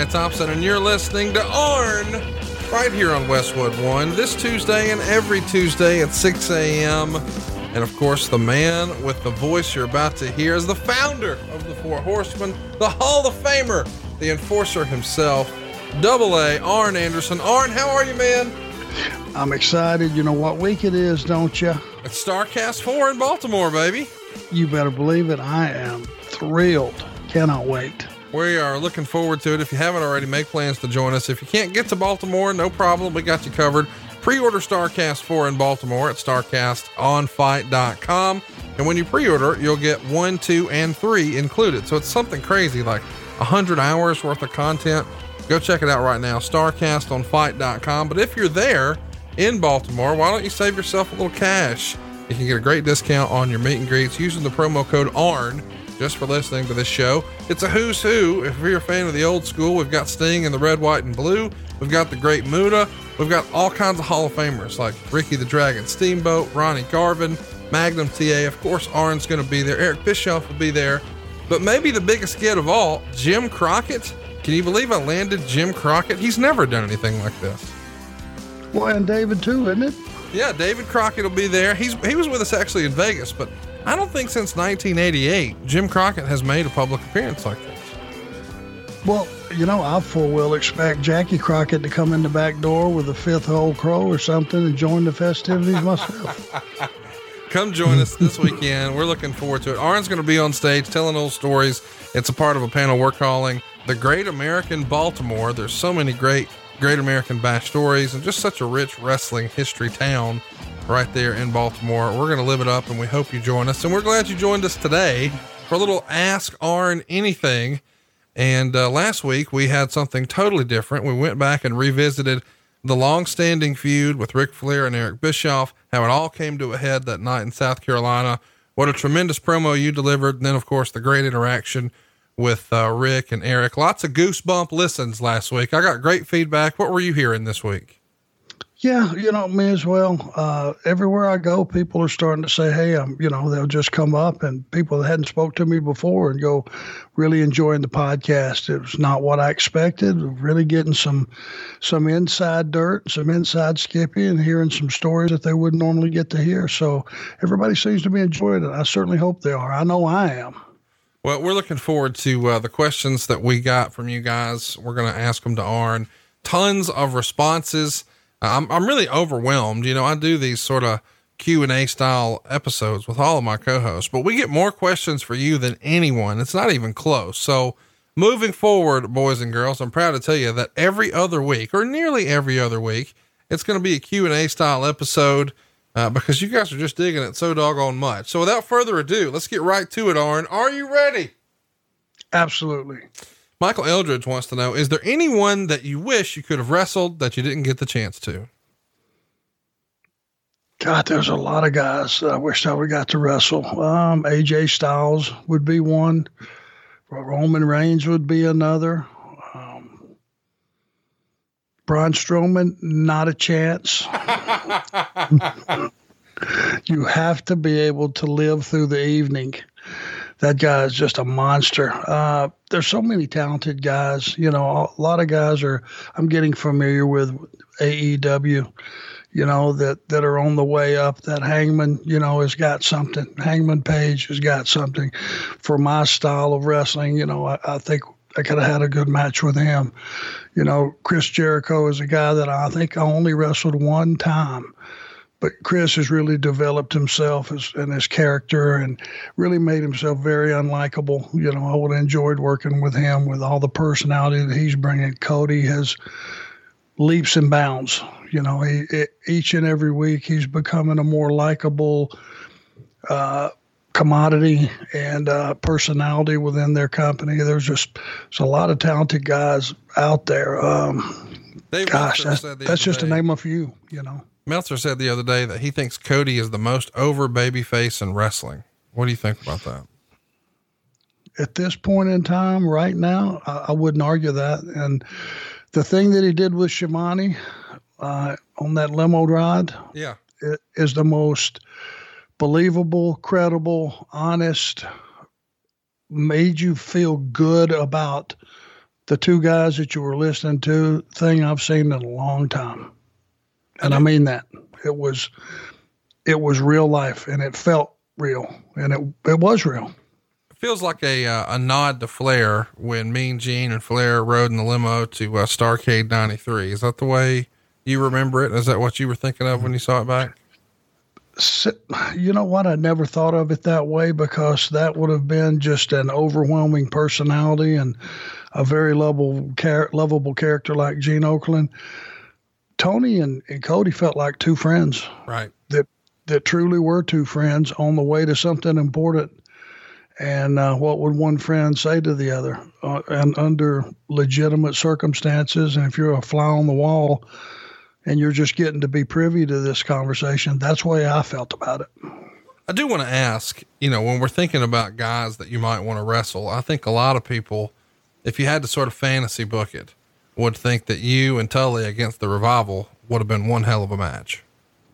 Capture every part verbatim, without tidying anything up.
Jeremiah Thompson, and you're listening to Arn right here on Westwood One this Tuesday and every Tuesday at six a.m. And of course, the man with the voice you're about to hear is the founder of the Four Horsemen, the Hall of Famer, the enforcer himself, Double A, Arn Anderson. Arn, how are you, man? I'm excited. You know what week it is, don't you? It's StarCast four in Baltimore, baby. You better believe it. I am thrilled. Cannot wait. We are looking forward to it. If you haven't already, make plans to join us. If you can't get to Baltimore, no problem. We got you covered. Pre-order StarCast four in Baltimore at star cast on fight dot com. And when you pre-order, you'll get one, two, and three included. So it's something crazy, like one hundred hours worth of content. Go check it out right now, star cast on fight dot com. But if you're there in Baltimore, why don't you save yourself a little cash? You can get a great discount on your meet and greets using the promo code ARN. Just for listening to this show. It's a who's who. If you're a fan of the old school, we've got Sting in the red, white, and blue. We've got the great Muda. We've got all kinds of Hall of Famers like Ricky the Dragon Steamboat, Ronnie Garvin, Magnum T A. Of course, Arn's going to be there. Eric Bischoff will be there. But maybe the biggest get of all, Jim Crockett. Can you believe I landed Jim Crockett? He's never done anything like this. Well, and David too, isn't it? Yeah, David Crockett will be there. He's he was with us actually in Vegas, but I don't think since nineteen eighty-eight, Jim Crockett has made a public appearance like this. Well, you know, I full well expect Jackie Crockett to come in the back door with a fifth whole crow or something and join the festivities myself. Come join us this weekend. We're looking forward to it. Arn's going to be on stage telling old stories. It's a part of a panel we're calling The Great American Baltimore. There's so many great, great American Bash stories and just such a rich wrestling history town right there in Baltimore. We're going to live it up, and we hope you join us. And we're glad you joined us today for a little Ask Arn Anything. And uh, last week we had something totally different. We went back and revisited the long-standing feud with Ric Flair and Eric Bischoff, how it all came to a head that night in South Carolina. What a tremendous promo you delivered. And then, of course, the great interaction with uh, Rick and Eric. Lots of goosebump listens last week. I got great feedback. What were you hearing this week? Yeah, you know, me as well. Uh, everywhere I go, people are starting to say, hey, I'm, you know, they'll just come up, and people that hadn't spoke to me before and go, really enjoying the podcast. It was not what I expected. Really getting some, some inside dirt, some inside Skippy, and hearing some stories that they wouldn't normally get to hear. So everybody seems to be enjoying it. I certainly hope they are. I know I am. Well, we're looking forward to uh, the questions that we got from you guys. We're going to ask them to Arn. Tons of responses. I'm I'm really overwhelmed. You know, I do these sort of Q and A style episodes with all of my co-hosts, but we get more questions for you than anyone. It's not even close. So moving forward, boys and girls, I'm proud to tell you that every other week, or nearly every other week, it's going to be a Q and A style episode, uh, because you guys are just digging it so doggone much. So without further ado, let's get right to it, Arn. Are you ready? Absolutely. Michael Eldridge wants to know, is there anyone that you wish you could have wrestled that you didn't get the chance to? God, there's a lot of guys that I wish I would got to wrestle. Um, A J Styles would be one. Roman Reigns would be another. Um, Braun Strowman, not a chance. You have to be able to live through the evening. That guy is just a monster. Uh, there's so many talented guys. You know, a lot of guys are, I'm getting familiar with A E W, you know, that, that are on the way up. That Hangman, you know, has got something. Hangman Page has got something. For my style of wrestling, you know, I, I think I could have had a good match with him. You know, Chris Jericho is a guy that I think I only wrestled one time. But Chris has really developed himself as, and his character, and really made himself very unlikable. You know, I would have enjoyed working with him with all the personality that he's bringing. Cody has leaps and bounds. You know, he, it, each and every week he's becoming a more likable uh, commodity and uh, personality within their company. There's just there's a lot of talented guys out there. Um, Dave gosh, that's, that's just day. to name a few, you know. Meltzer said the other day that he thinks Cody is the most over babyface in wrestling. What do you think about that? At this point in time, right now, I, I wouldn't argue that. And the thing that he did with Shimani uh, on that limo ride, yeah, is the most believable, credible, honest, made you feel good about the two guys that you were listening to, thing I've seen in a long time. And I mean that. It was it was real life, and it felt real, and it it was real. It feels like a uh, a nod to Flair when Mean Gene and Flair rode in the limo to uh, Starrcade ninety-three. Is that the way you remember it? Is that what you were thinking of when you saw it back? You know what? I never thought of it that way, because that would have been just an overwhelming personality and a very lovable, char- lovable character like Gene Okerlund. Tony and, and Cody felt like two friends, right? That that truly were two friends on the way to something important. And uh, what would one friend say to the other? Uh, and under legitimate circumstances, and if you're a fly on the wall, and you're just getting to be privy to this conversation, that's the way I felt about it. I do want to ask, you know, when we're thinking about guys that you might want to wrestle, I think a lot of people, if you had to sort of fantasy book it, would think that you and Tully against the Revival would have been one hell of a match.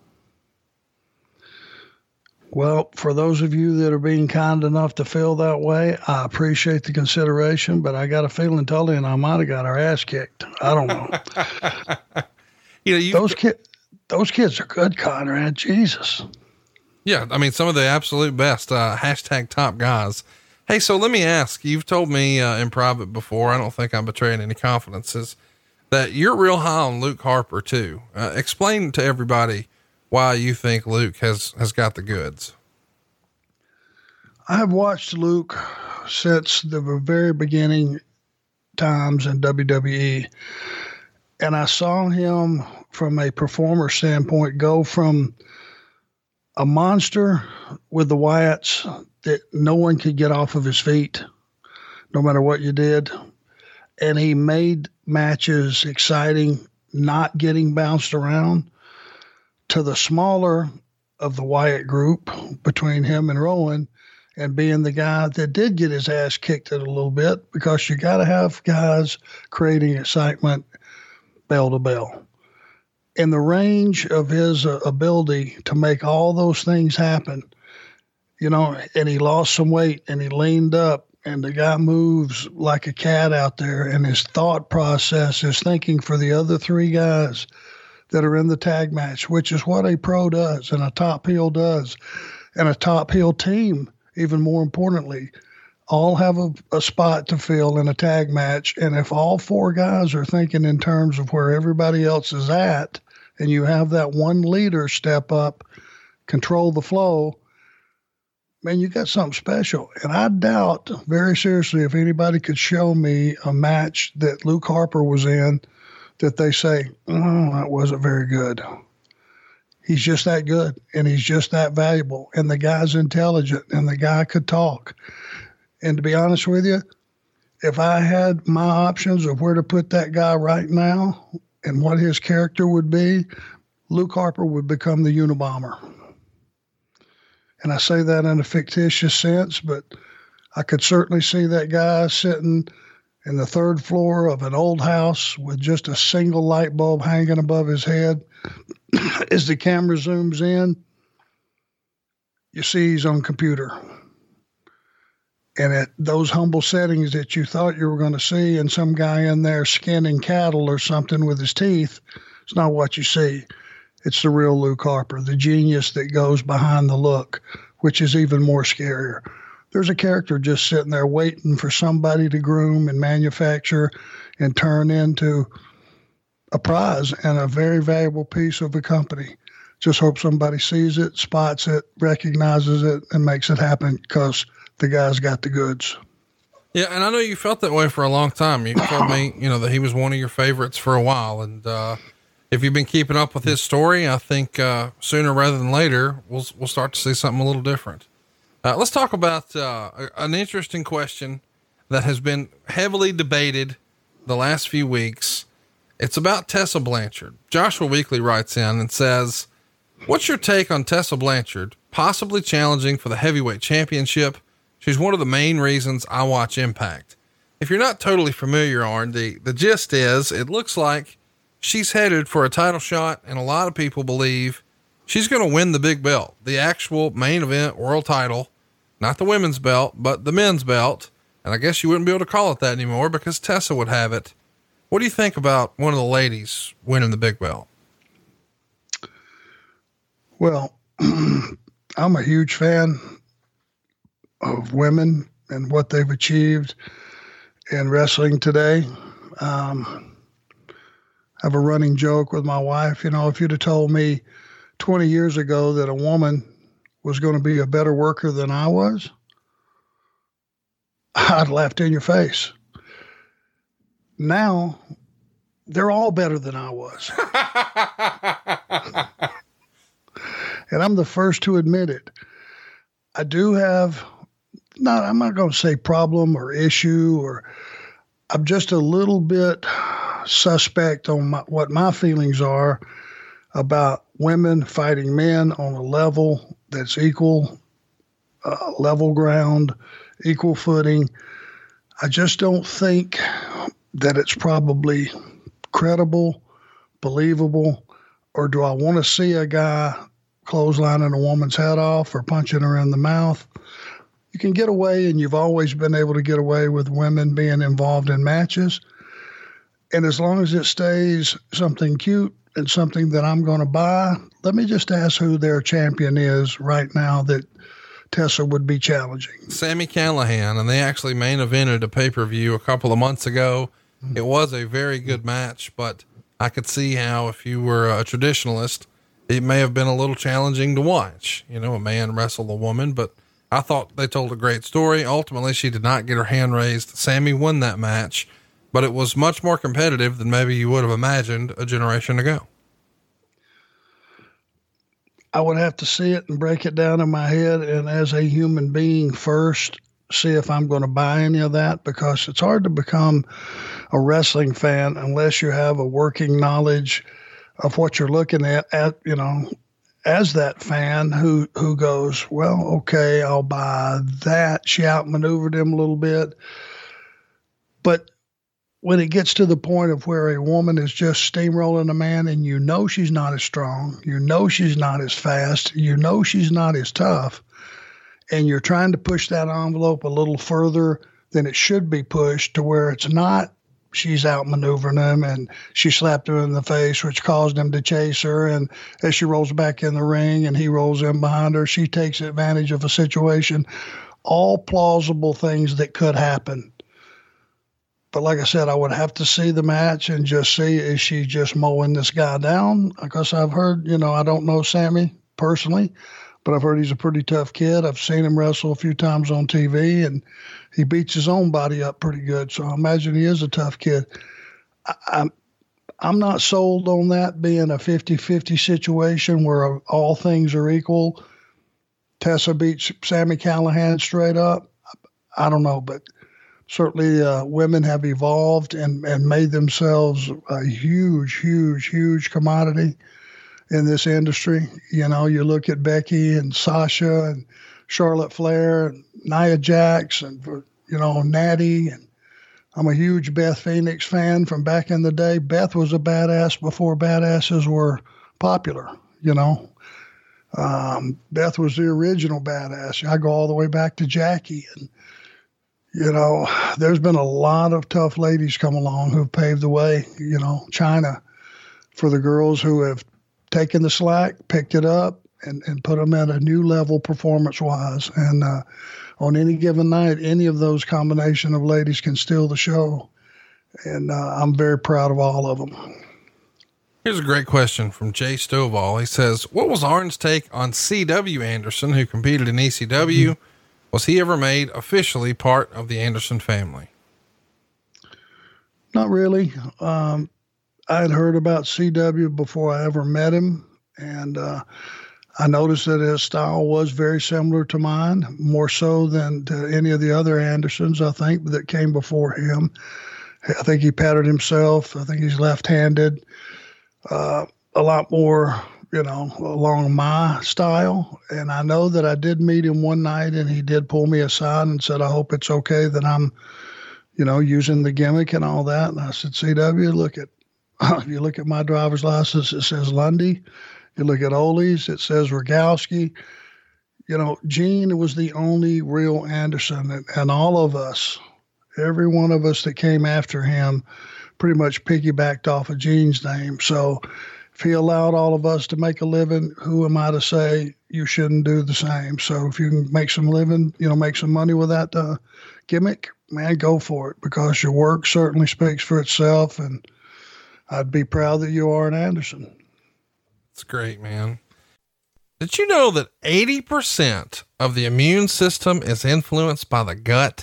Well, for those of you that are being kind enough to feel that way, I appreciate the consideration, but I got a feeling Tully and I might've got our ass kicked. I don't know. You know, you, those kids, those kids are good, Conrad. Jesus. Yeah. I mean, some of the absolute best, uh, hashtag top guys. Hey, so let me ask, you've told me, uh, in private before, I don't think I'm betraying any confidences, that you're real high on Luke Harper too. Uh, explain to everybody why you think Luke has, has got the goods. I have watched Luke since the very beginning times in W W E. And I saw him from a performer standpoint go from a monster with the Wyatts that no one could get off of his feet, no matter what you did. And he made matches exciting, not getting bounced around, to the smaller of the Wyatt group between him and Rowan, and being the guy that did get his ass kicked it a little bit, because you got to have guys creating excitement bell to bell. In the range of his uh, ability to make all those things happen, you know, and he lost some weight and he leaned up, and the guy moves like a cat out there, and his thought process is thinking for the other three guys that are in the tag match, which is what a pro does and a top heel does, and a top heel team, even more importantly, all have a, a spot to fill in a tag match. And if all four guys are thinking in terms of where everybody else is at, and you have that one leader step up, control the flow, man, you got something special. And I doubt very seriously if anybody could show me a match that Luke Harper was in that they say, oh, that wasn't very good. He's just that good, and he's just that valuable, and the guy's intelligent, and the guy could talk. And to be honest with you, if I had my options of where to put that guy right now and what his character would be, Luke Harper would become the Unabomber. And I say that in a fictitious sense, but I could certainly see that guy sitting in the third floor of an old house with just a single light bulb hanging above his head. As the camera zooms in, you see he's on computer. And at those humble settings that you thought you were going to see, and some guy in there skinning cattle or something with his teeth, it's not what you see. It's the real Luke Harper, the genius that goes behind the look, which is even more scarier. There's a character just sitting there waiting for somebody to groom and manufacture and turn into a prize and a very valuable piece of the company. Just hope somebody sees it, spots it, recognizes it, and makes it happen, because the guy's got the goods. Yeah. And I know you felt that way for a long time. You told me, you know, that he was one of your favorites for a while. And, uh, if you've been keeping up with his story, I think, uh, sooner rather than later, we'll, we'll start to see something a little different. Uh, let's talk about, uh, an interesting question that has been heavily debated the last few weeks. It's about Tessa Blanchard. Joshua Weekly writes in and says, what's your take on Tessa Blanchard possibly challenging for the heavyweight championship? She's one of the main reasons I watch Impact. If you're not totally familiar, Arn, the, the gist is it looks like she's headed for a title shot, and a lot of people believe she's going to win the big belt, the actual main event world title, not the women's belt, but the men's belt. And I guess you wouldn't be able to call it that anymore because Tessa would have it. What do you think about one of the ladies winning the big belt? Well, I'm a huge fan of women and what they've achieved in wrestling today. Um, I have a running joke with my wife. You know, if you'd have told me twenty years ago that a woman was going to be a better worker than I was, I'd laughed in your face. Now, they're all better than I was. And I'm the first to admit it. I do have, not, I'm not going to say problem or issue, or I'm just a little bit suspect on my, what my feelings are about women fighting men on a level that's equal, uh, level ground, equal footing. I just don't think that it's probably credible, believable, or do I want to see a guy clotheslining a woman's head off or punching her in the mouth? You can get away, and you've always been able to get away with women being involved in matches. And as long as it stays something cute and something that I'm going to buy, let me just ask who their champion is right now that Tessa would be challenging. Sami Callihan, and they actually main evented a pay-per-view a couple of months ago. Mm-hmm. It was a very good match, but I could see how if you were a traditionalist, it may have been a little challenging to watch, you know, a man wrestle a woman, but I thought they told a great story. Ultimately, she did not get her hand raised. Sami won that match, but it was much more competitive than maybe you would have imagined a generation ago. I would have to see it and break it down in my head, and as a human being first, see if I'm going to buy any of that, because it's hard to become a wrestling fan unless you have a working knowledge of what you're looking at, at, you know, as that fan who, who goes, well, okay, I'll buy that. She outmaneuvered him a little bit. But when it gets to the point of where a woman is just steamrolling a man and you know she's not as strong, you know she's not as fast, you know she's not as tough, and you're trying to push that envelope a little further than it should be pushed to where it's not she's outmaneuvering him and she slapped him in the face, which caused him to chase her. And as she rolls back in the ring and he rolls in behind her, she takes advantage of a situation. All plausible things that could happen. But like I said, I would have to see the match and just see, is she just mowing this guy down? Because I've heard, you know, I don't know Sami personally, but I've heard he's a pretty tough kid. I've seen him wrestle a few times on T V, and he beats his own body up pretty good. So I imagine he is a tough kid. I, I'm, I'm not sold on that being a fifty-fifty situation where all things are equal. Tessa beats Sami Callihan straight up. I don't know, but certainly uh, women have evolved and, and made themselves a huge, huge, huge commodity in this industry. You know, you look at Becky and Sasha and Charlotte Flair and Nia Jax and, you know, Natty. And I'm a huge Beth Phoenix fan from back in the day. Beth was a badass before badasses were popular, you know. Um, Beth was the original badass. I go all the way back to Jackie. And, you know, there's been a lot of tough ladies come along who've paved the way, you know, Chyna, for the girls who have taken the slack, picked it up, and, and put them at a new level performance-wise. And uh, on any given night, any of those combination of ladies can steal the show. And uh, I'm very proud of all of them. Here's a great question from Jay Stovall. He says, what was Arn's take on C W Anderson, who competed in E C W? Mm-hmm. Was he ever made officially part of the Anderson family? Not really. Um, I had heard about C W before I ever met him. And uh, I noticed that his style was very similar to mine, more so than to any of the other Andersons, I think, that came before him. I think he patted himself. I think he's left-handed. Uh, a lot more, you know, along my style. And I know that I did meet him one night and he did pull me aside and said, I hope it's okay that I'm, you know, using the gimmick and all that. And I said, C W, look at, if you look at my driver's license, it says Lundy. You look at Ole's, it says Rogowski. You know, Gene was the only real Anderson, and, and all of us Every one of us that came after him pretty much piggybacked off of Gene's name. So if he allowed all of us to make a living, who am I to say you shouldn't do the same? So if you can make some living, you know, make some money with that uh, gimmick, man, go for it, because your work certainly speaks for itself. And I'd be proud that you are an Anderson. It's great, man. Did you know that eighty percent of the immune system is influenced by the gut?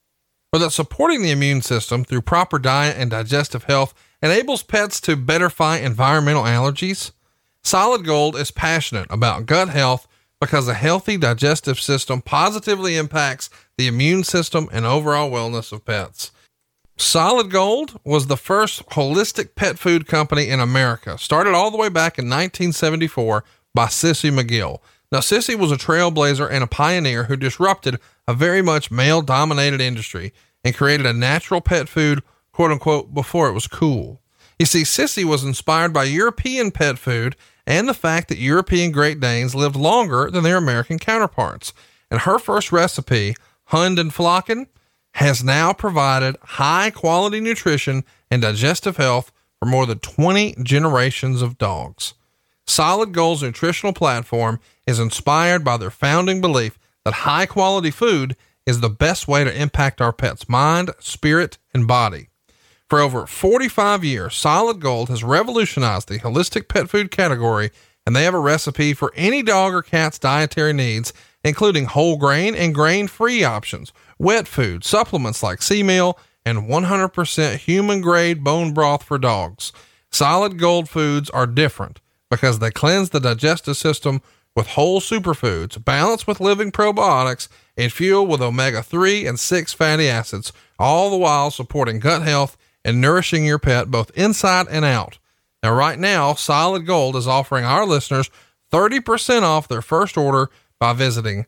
Or that supporting the immune system through proper diet and digestive health enables pets to better fight environmental allergies? Solid Gold is passionate about gut health because a healthy digestive system positively impacts the immune system and overall wellness of pets. Solid Gold was the first holistic pet food company in America, started all the way back in nineteen seventy-four by Sissy McGill. Now, Sissy was a trailblazer and a pioneer who disrupted a very much male-dominated industry and created a natural pet food, quote unquote, before it was cool. You see, Sissy was inspired by European pet food and the fact that European Great Danes lived longer than their American counterparts. And her first recipe, Hund and Flocken, has now provided high-quality nutrition and digestive health for more than twenty generations of dogs. Solid Gold's nutritional platform is inspired by their founding belief that high-quality food is the best way to impact our pet's mind, spirit, and body. For over forty-five years, Solid Gold has revolutionized the holistic pet food category, and they have a recipe for any dog or cat's dietary needs, including whole grain and grain-free options, wet food, supplements like sea meal, and one hundred percent human-grade bone broth for dogs. Solid Gold foods are different because they cleanse the digestive system with whole superfoods, balanced with living probiotics, and fueled with omega three and six fatty acids, all the while supporting gut health and nourishing your pet both inside and out. Now, right now, Solid Gold is offering our listeners thirty percent off their first order by visiting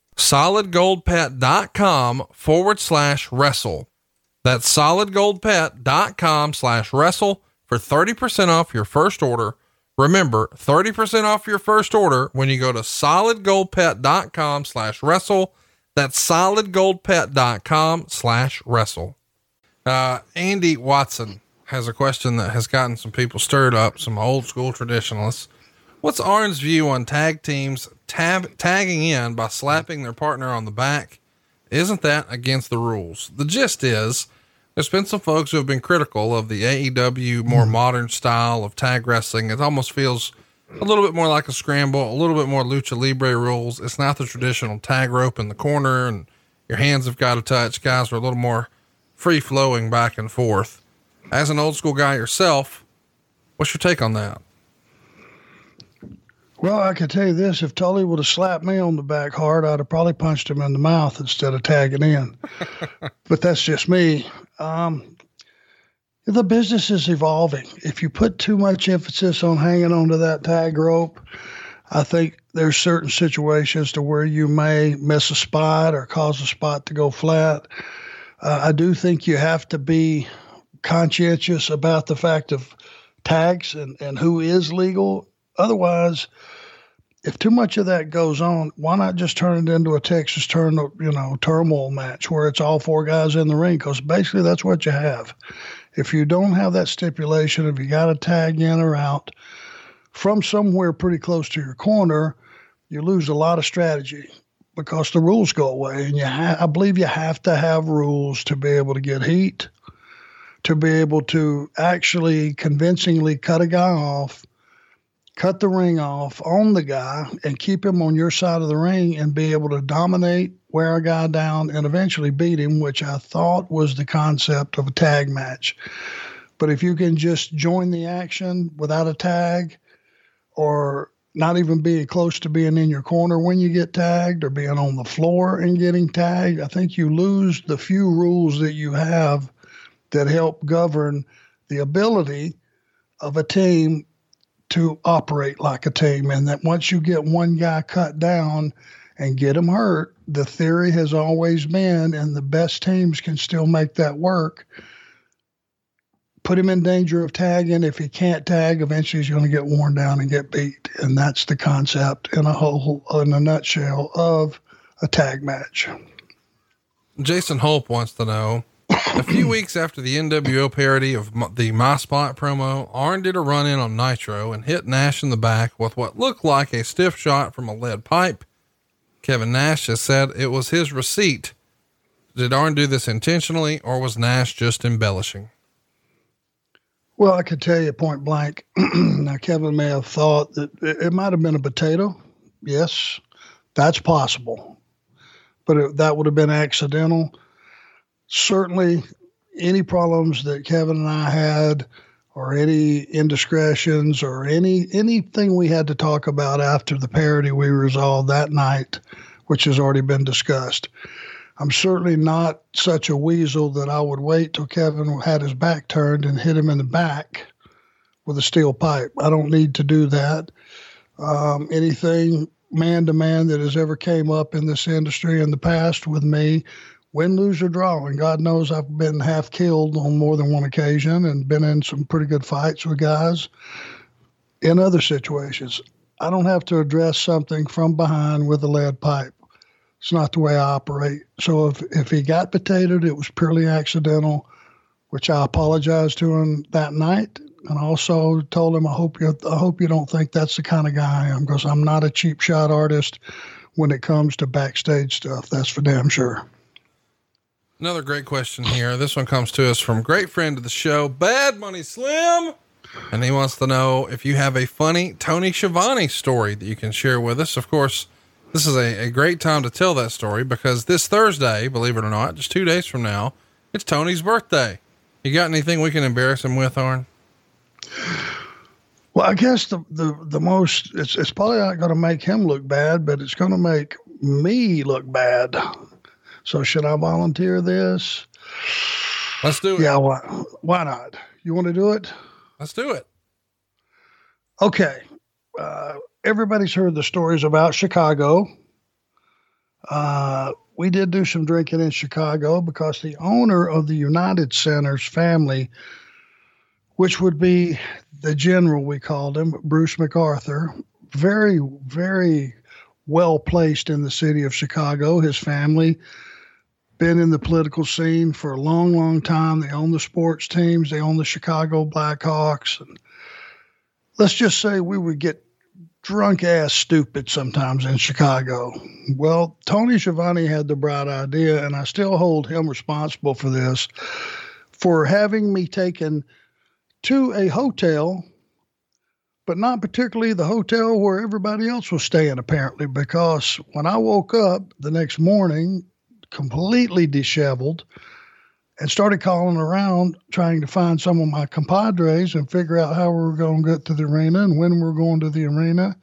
solidgoldpet.com forward slash wrestle. That's solidgoldpet.com slash wrestle for thirty percent off your first order. Remember, thirty percent off your first order when you go to solidgoldpet.com slash wrestle. That's solidgoldpet.com slash wrestle. Uh, Andy Watson has a question that has gotten some people stirred up, some old school traditionalists. What's Arn's view on tag teams tab- tagging in by slapping their partner on the back? Isn't that against the rules? The gist is, there's been some folks who have been critical of the A E W more modern style of tag wrestling. It almost feels a little bit more like a scramble, a little bit more lucha libre rules. It's not the traditional tag rope in the corner and your hands have got to touch. Guys are a little more free flowing back and forth. As an old school guy yourself, what's your take on that? Well, I can tell you this, if Tully would have slapped me on the back hard, I'd have probably punched him in the mouth instead of tagging in. But that's just me. Um, the business is evolving. If you put too much emphasis on hanging onto that tag rope, I think there's certain situations to where you may miss a spot or cause a spot to go flat. Uh, I do think you have to be conscientious about the fact of tags and, and who is legal. Otherwise, if too much of that goes on, why not just turn it into a Texas turn, you know, turmoil match where it's all four guys in the ring? Because basically that's what you have. If you don't have that stipulation, if you got to tag in or out from somewhere pretty close to your corner, you lose a lot of strategy because the rules go away. And you ha- I believe you have to have rules to be able to get heat, to be able to actually convincingly cut a guy off, cut the ring off on the guy and keep him on your side of the ring and be able to dominate, wear a guy down, and eventually beat him, which I thought was the concept of a tag match. But if you can just join the action without a tag or not even being close to being in your corner when you get tagged or being on the floor and getting tagged, I think you lose the few rules that you have that help govern the ability of a team to operate like a team. And that once you get one guy cut down and get him hurt, the theory has always been, and the best teams can still make that work, put him in danger of tagging. If he can't tag, eventually he's going to get worn down and get beat. And that's the concept in a whole, in a nutshell, of a tag match. Jason Hope wants to know, A few weeks after the N W O parody of m- the My Spot promo, Arn did a run in on Nitro and hit Nash in the back with what looked like a stiff shot from a lead pipe. Kevin Nash has said it was his receipt. Did Arn do this intentionally, or was Nash just embellishing? Well, I could tell you point blank. Now, Kevin may have thought that it, it might have been a potato. Yes, that's possible, but it, that would have been accidental. Certainly, any problems that Kevin and I had, or any indiscretions, or any anything we had to talk about after the parody we resolved that night, which has already been discussed. I'm certainly not such a weasel that I would wait till Kevin had his back turned and hit him in the back with a steel pipe. I don't need to do that. Um, anything man to man that has ever came up in this industry in the past with me, win, lose, or draw. And God knows I've been half killed on more than one occasion and been in some pretty good fights with guys in other situations. I don't have to address something from behind with a lead pipe. It's not the way I operate. So if, if he got potatoed, it was purely accidental, which I apologized to him that night. And also told him, I hope you, I hope you don't think that's the kind of guy I am, because I'm not a cheap shot artist when it comes to backstage stuff. That's for damn sure. Another great question here. This one comes to us from a great friend of the show, Bad Money Slim. And he wants to know if you have a funny Tony Schiavone story that you can share with us. Of course, this is a, a great time to tell that story, because this Thursday, believe it or not, just two days from now, it's Tony's birthday. You got anything we can embarrass him with, Arn? Well, I guess the, the, the most, it's, it's probably not going to make him look bad, but it's going to make me look bad. So should I volunteer this? Let's do it. Yeah. Why, why not? You want to do it? Let's do it. Okay. Uh, everybody's heard the stories about Chicago. Uh, we did do some drinking in Chicago because the owner of the United Center's family, which would be the general, we called him, Bruce MacArthur, very, very well placed in the city of Chicago. His family been in the political scene for a long, long time. They own the sports teams. They own the Chicago Blackhawks. And let's just say we would get drunk ass stupid sometimes in Chicago. Well, Tony Schiavone had the bright idea, and I still hold him responsible for this, for having me taken to a hotel, but not particularly the hotel where everybody else was staying, apparently, because when I woke up the next morning, completely disheveled, and started calling around trying to find some of my compadres and figure out how we were going to get to the arena and when we were going to the arena,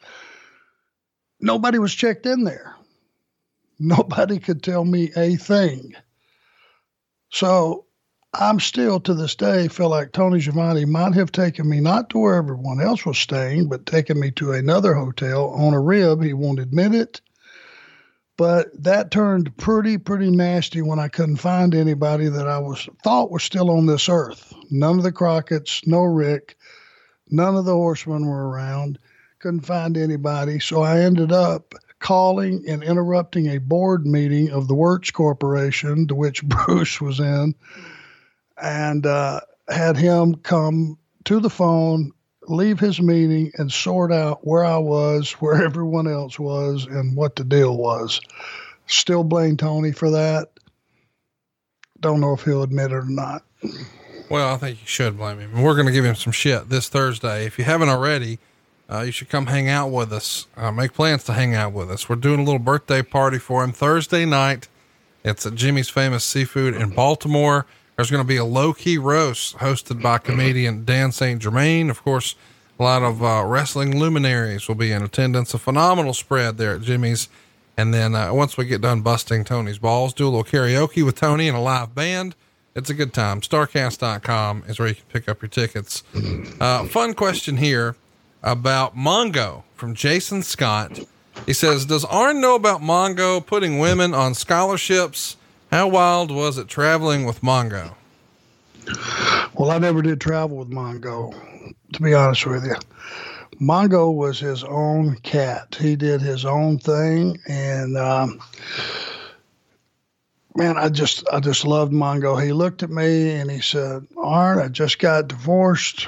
nobody was checked in there. Nobody could tell me a thing. So I'm still, to this day, feel like Tony Schiavone might have taken me not to where everyone else was staying, but taken me to another hotel on a rib. He won't admit it. But that turned pretty, pretty nasty when I couldn't find anybody that I was thought was still on this earth. None of the Crockett's, no Rick, none of the Horsemen were around. Couldn't find anybody. So I ended up calling and interrupting a board meeting of the Wirtz Corporation, to which Bruce was in, and uh, had him come to the phone, leave his meeting, and sort out where I was, where everyone else was, and what the deal was. Still blame Tony for that. Don't know if he'll admit it or not. Well, I think you should blame him. We're going to give him some shit this Thursday. If you haven't already, uh, you should come hang out with us. Uh, make plans to hang out with us. We're doing a little birthday party for him Thursday night. It's at Jimmy's Famous Seafood in Baltimore. There's going to be a low-key roast hosted by comedian Dan Saint Germain. Of course, a lot of uh, wrestling luminaries will be in attendance. A phenomenal spread there at Jimmy's. And then uh, once we get done busting Tony's balls, do a little karaoke with Tony and a live band. It's a good time. Starcast dot com is where you can pick up your tickets. Uh, fun question here about Mongo from Jason Scott. He says, does Arn know about Mongo putting women on scholarships? How wild was it traveling with Mongo? Well, I never did travel with Mongo, to be honest with you. Mongo was his own cat. He did his own thing. And um, Man, I just, I just loved Mongo. He looked at me and he said, Arn, I just got divorced.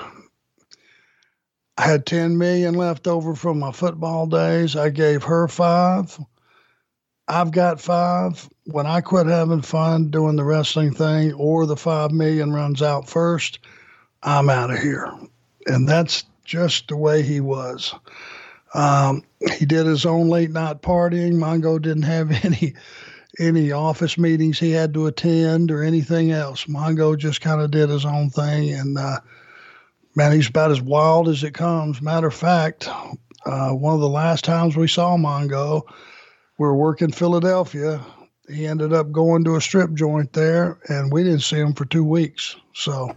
I had ten million left over from my football days. I gave her five. I've got five. When I quit having fun doing the wrestling thing or the five million runs out first, I'm out of here. And that's just the way he was. Um, he did his own late night partying. Mongo didn't have any any office meetings he had to attend or anything else. Mongo just kind of did his own thing. And, uh, man, he's about as wild as it comes. Matter of fact, uh, one of the last times we saw Mongo, we were working Philadelphia. He ended up going to a strip joint there, and we didn't see him for two weeks. So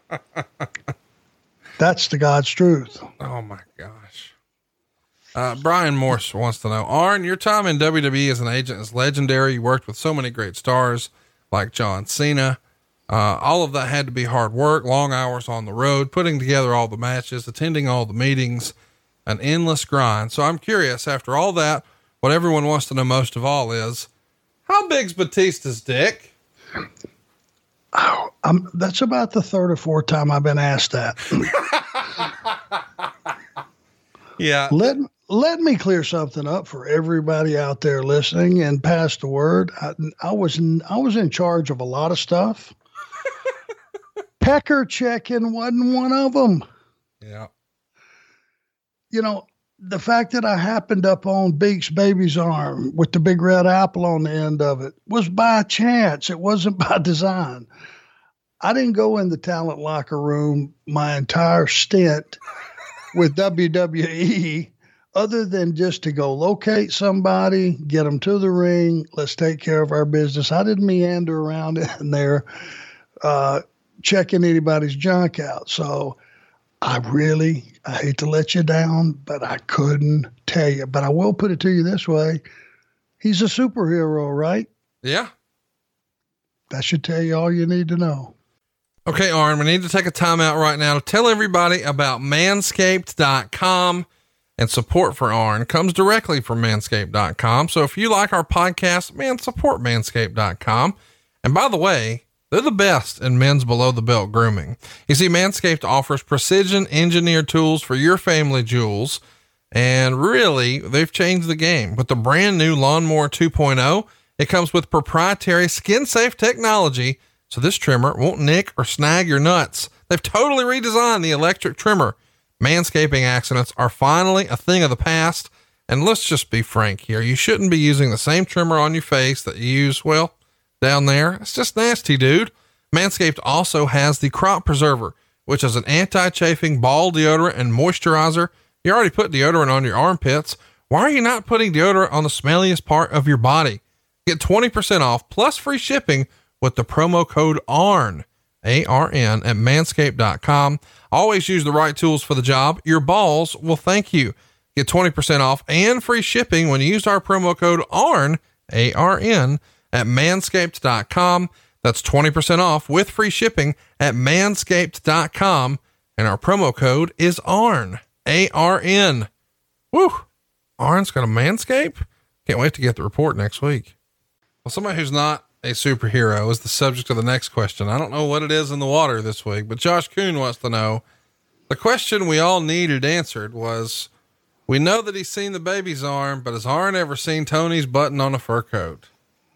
that's the God's truth. Oh, my gosh. Uh, Brian Morse wants to know, Arn, your time in W W E as an agent is legendary. You worked with so many great stars like John Cena. Uh, all of that had to be hard work, long hours on the road, putting together all the matches, attending all the meetings, an endless grind. So I'm curious, after all that, what everyone wants to know most of all is, how big's Batista's dick? Oh, I'm, that's about the third or fourth time I've been asked that. Yeah. Let, let me clear something up for everybody out there listening and pass the word. I, I was, in, I was in charge of a lot of stuff. Pecker checking wasn't one of them. Yeah. You know, the fact that I happened up on Beak's baby's arm with the big red apple on the end of it was by chance. It wasn't by design. I didn't go in the talent locker room my entire stint with W W E other than just to go locate somebody, get them to the ring. Let's take care of our business. I didn't meander around in there, uh, checking anybody's junk out. So I really, I hate to let you down, but I couldn't tell you. But I will put it to you this way. He's a superhero, right? Yeah. That should tell you all you need to know. Okay, Arn, we need to take a time out right now to tell everybody about manscaped dot com, and support for Arn comes directly from manscaped dot com. So if you like our podcast, man, support manscaped dot com. And by the way, they're the best in men's below the belt grooming. You see, Manscaped offers precision engineered tools for your family jewels. And really, they've changed the game with the brand new Lawnmower two point oh. It comes with proprietary skin safe technology, so this trimmer won't nick or snag your nuts. They've totally redesigned the electric trimmer. Manscaping accidents are finally a thing of the past. And let's just be frank here. You shouldn't be using the same trimmer on your face that you use, well, down there. It's just nasty, dude. Manscaped also has the Crop Preserver, which is an anti-chafing ball deodorant and moisturizer. You already put deodorant on your armpits. Why are you not putting deodorant on the smelliest part of your body? Get twenty percent off plus free shipping with the promo code ARN, A R N, at manscaped dot com. Always use the right tools for the job. Your balls will thank you. Get twenty percent off and free shipping when you use our promo code ARN, A R N, at manscaped dot com. That's twenty percent off with free shipping at manscaped dot com. And our promo code is ARN, A R N. Woo! Arn's got a Manscaped? Can't wait to get the report next week. Well, somebody who's not a superhero is the subject of the next question. I don't know what it is in the water this week, but Josh Kuhn wants to know. The question we all needed answered was, we know that he's seen the baby's arm, but has Arn ever seen Tony's button on a fur coat?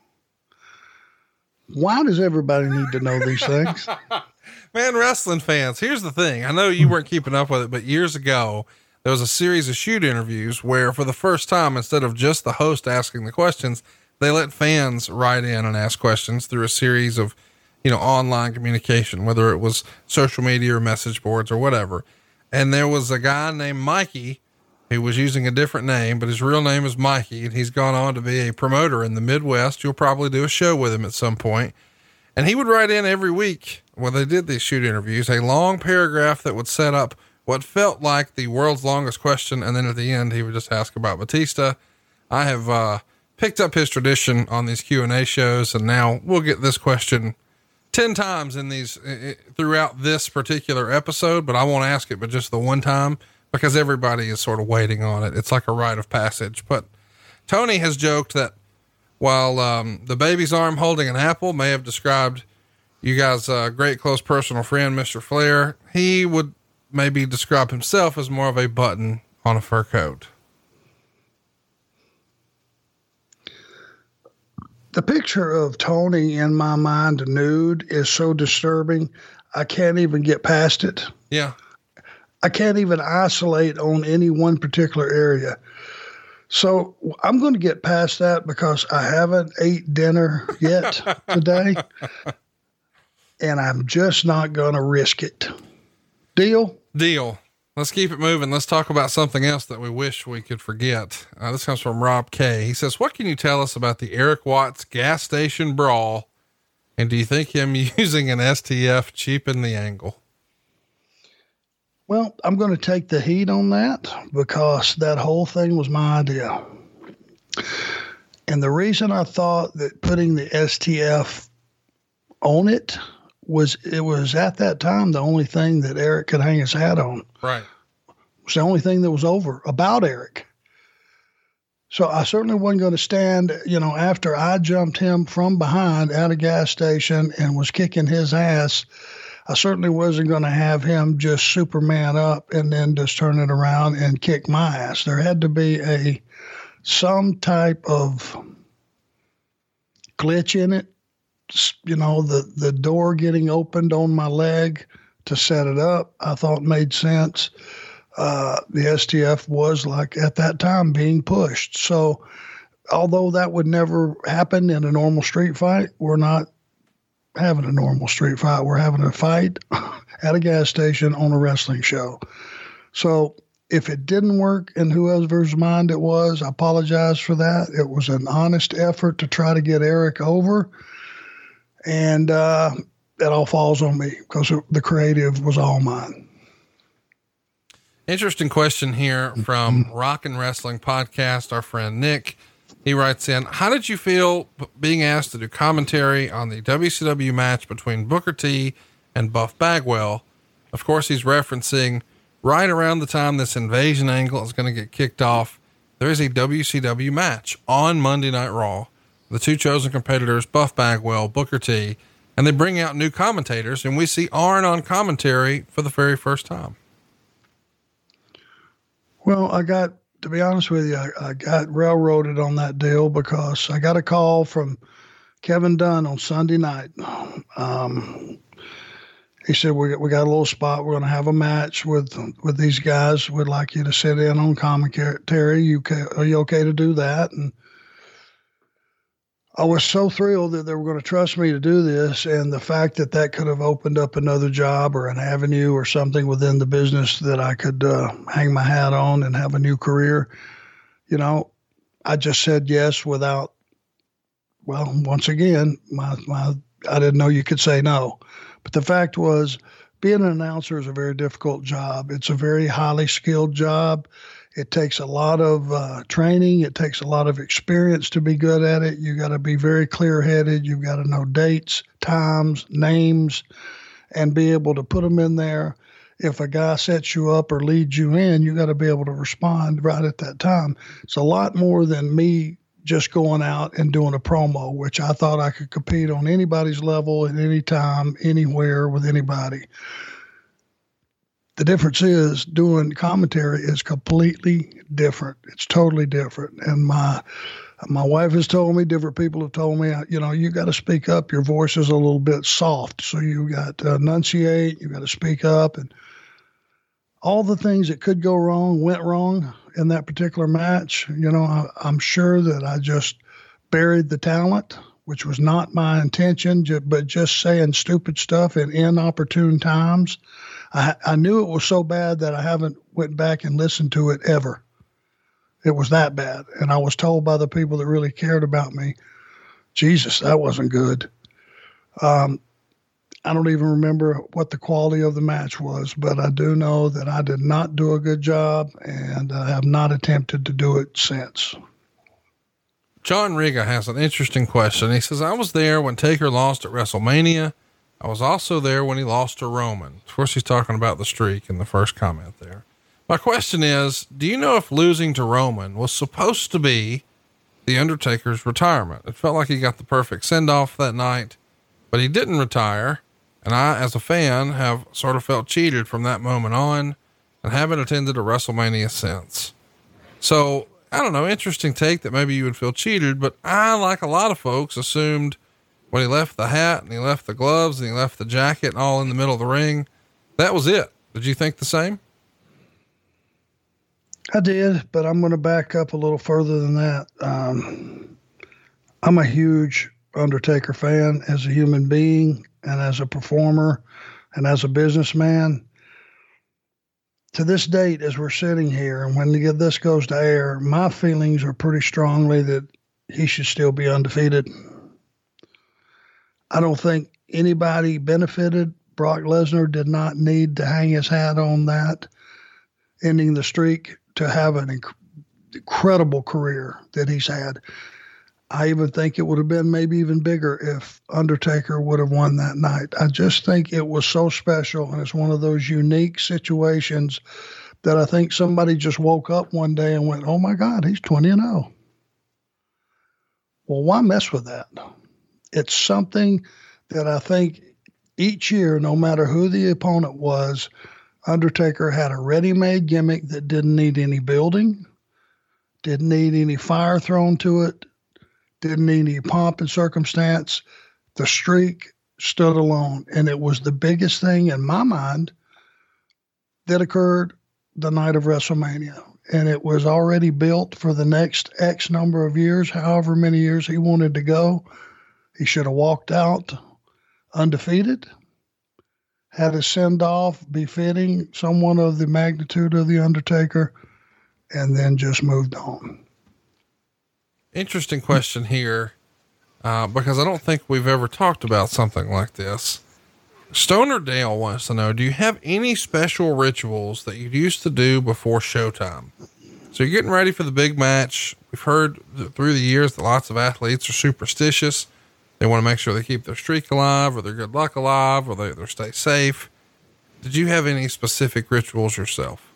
Why does everybody need to know these things? Man, wrestling fans, here's the thing. I know you weren't keeping up with it, but years ago, there was a series of shoot interviews where for the first time, instead of just the host asking the questions, they let fans write in and ask questions through a series of, you know, online communication, whether it was social media or message boards or whatever. And there was a guy named Mikey who was using a different name, but his real name is Mikey, and he's gone on to be a promoter in the Midwest. You'll probably do a show with him at some point. And he would write in every week when they did these shoot interviews, a long paragraph that would set up what felt like the world's longest question. And then at the end, he would just ask about Batista. I have, uh, picked up his tradition on these Q and A shows, and now we'll get this question ten times in these uh, throughout this particular episode, but I won't ask it, but just the one time, because everybody is sort of waiting on it. It's like a rite of passage. But Tony has joked that while, um, the baby's arm holding an apple may have described you guys, a uh, great close personal friend, Mister Flair, he would maybe describe himself as more of a button on a fur coat. The picture of Tony in my mind nude is so disturbing. I can't even get past it. Yeah. I can't even isolate on any one particular area. So I'm going to get past that because I haven't ate dinner yet today. And I'm just not going to risk it. Deal? Deal. Let's keep it moving. Let's talk about something else that we wish we could forget. Uh, this comes from Rob K. He says, what can you tell us about the Eric Watts gas station brawl? And do you think him using an S T F cheapened the angle? Well, I'm going to take the heat on that because that whole thing was my idea. And the reason I thought that putting the S T F on it was it was at that time the only thing that Eric could hang his hat on. Right. It was the only thing that was over about Eric. So I certainly wasn't going to stand, you know, after I jumped him from behind at a gas station and was kicking his ass. I certainly wasn't going to have him just Superman up and then just turn it around and kick my ass. There had to be a some type of glitch in it. You know, the, the door getting opened on my leg to set it up, I thought made sense. Uh, the S T F was like at that time being pushed. So although that would never happen in a normal street fight, we're not having a normal street fight. We're having a fight at a gas station on a wrestling show. So if it didn't work in whoever's mind it was, I apologize for that. It was an honest effort to try to get Eric over. And uh, it all falls on me because the creative was all mine. Interesting question here from Rock and Wrestling Podcast. Our friend Nick, he writes in, how did you feel being asked to do commentary on the W C W match between Booker T and Buff Bagwell? Of course, he's referencing right around the time this invasion angle is going to get kicked off. There is a W C W match on Monday Night Raw. The two chosen competitors, Buff Bagwell, Booker T, and they bring out new commentators, and we see Arn on commentary for the very first time. Well, I got, to be honest with you, I, I got railroaded on that deal because I got a call from Kevin Dunn on Sunday night. Um, he said, we, we got a little spot. We're going to have a match with, with these guys. We'd like you to sit in on commentary. You, are you okay to do that? And I was so thrilled that they were going to trust me to do this. And the fact that that could have opened up another job or an avenue or something within the business that I could uh, hang my hat on and have a new career, you know, I just said yes without, well, once again, my, my, I didn't know you could say no. But the fact was, being an announcer is a very difficult job. It's a very highly skilled job. It takes a lot of uh, training. It takes a lot of experience to be good at it. You got to be very clear-headed. You've got to know dates, times, names, and be able to put them in there. If a guy sets you up or leads you in, you got to be able to respond right at that time. It's a lot more than me just going out and doing a promo, which I thought I could compete on anybody's level at any time, anywhere with anybody. The difference is doing commentary is completely different. It's totally different. And my, my wife has told me, different people have told me, you know, you got to speak up. Your voice is a little bit soft. So you got to enunciate, you got to speak up, and all the things that could go wrong went wrong in that particular match. You know, I, I'm sure that I just buried the talent, which was not my intention, but just saying stupid stuff at inopportune times. I, I knew it was so bad that I haven't went back and listened to it ever. It was that bad. And I was told by the people that really cared about me, Jesus, that wasn't good. Um, I don't even remember what the quality of the match was, but I do know that I did not do a good job, and I have not attempted to do it since. John Riga has an interesting question. He says, I was there when Taker lost at WrestleMania. I was also there when he lost to Roman. Of course, he's talking about the streak in the first comment there. My question is, do you know if losing to Roman was supposed to be The Undertaker's retirement. It felt like he got the perfect send off that night, but he didn't retire. And I, as a fan, have sort of felt cheated from that moment on and haven't attended a WrestleMania since. So I don't know, interesting take that maybe you would feel cheated, but I, like a lot of folks, assumed when he left the hat and he left the gloves and he left the jacket all in the middle of the ring, that was it. Did you think the same? I did, but I'm going to back up a little further than that. Um, I'm a huge Undertaker fan as a human being and as a performer and as a businessman. To this date, as we're sitting here, and when this goes to air, my feelings are pretty strongly that he should still be undefeated. I don't think anybody benefited. Brock Lesnar did not need to hang his hat on that, ending the streak, to have an inc- incredible career that he's had. I even think it would have been maybe even bigger if Undertaker would have won that night. I just think it was so special, and it's one of those unique situations that I think somebody just woke up one day and went, oh my God, he's twenty and oh. Well, why mess with that? It's something that I think each year, no matter who the opponent was, Undertaker had a ready-made gimmick that didn't need any building, didn't need any fire thrown to it, didn't need any pomp and circumstance. The streak stood alone, and it was the biggest thing in my mind that occurred the night of WrestleMania. And it was already built for the next X number of years, however many years he wanted to go. He should have walked out undefeated, had a send-off befitting someone of the magnitude of The Undertaker, and then just moved on. Interesting question here, uh, because I don't think we've ever talked about something like this. Stoner Dale wants to know, do you have any special rituals that you used to do before showtime? So you're getting ready for the big match. We've heard through the years that lots of athletes are superstitious. They want to make sure they keep their streak alive or their good luck alive or they, they stay safe. Did you have any specific rituals yourself?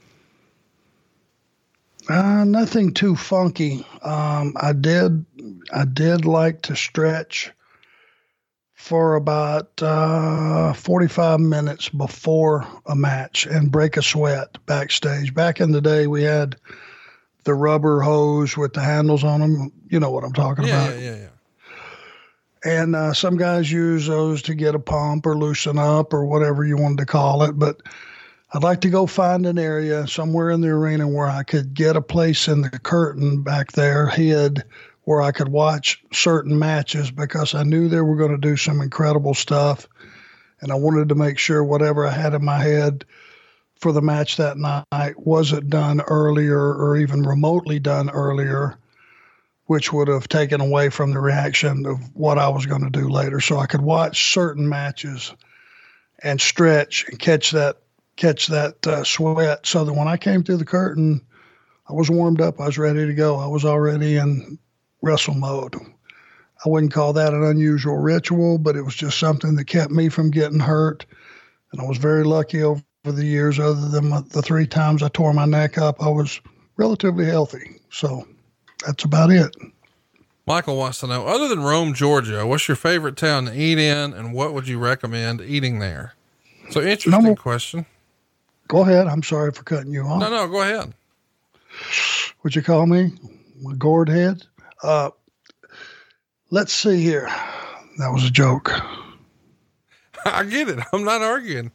Uh, nothing too funky. Um, I did, I did like to stretch for about uh, forty-five minutes before a match and break a sweat backstage. Back in the day, we had the rubber hose with the handles on them. You know what I'm talking yeah, about. Yeah, yeah, yeah. And uh, some guys use those to get a pump or loosen up or whatever you wanted to call it. But I'd like to go find an area somewhere in the arena where I could get a place in the curtain back there hid where I could watch certain matches, because I knew they were going to do some incredible stuff. And I wanted to make sure whatever I had in my head for the match that night wasn't done earlier or even remotely done earlier, which would have taken away from the reaction of what I was going to do later. So I could watch certain matches and stretch and catch that, catch that uh, sweat, so that when I came through the curtain, I was warmed up. I was ready to go. I was already in wrestle mode. I wouldn't call that an unusual ritual, but it was just something that kept me from getting hurt. And I was very lucky over the years. Other than my, the three times I tore my neck up, I was relatively healthy. So that's about it. Michael wants to know, other than Rome, Georgia, what's your favorite town to eat in, and what would you recommend eating there? So interesting Number, question. Go ahead. I'm sorry for cutting you off. No, no, go ahead. Would you call me a gourd head? Uh, let's see here. That was a joke. I get it. I'm not arguing.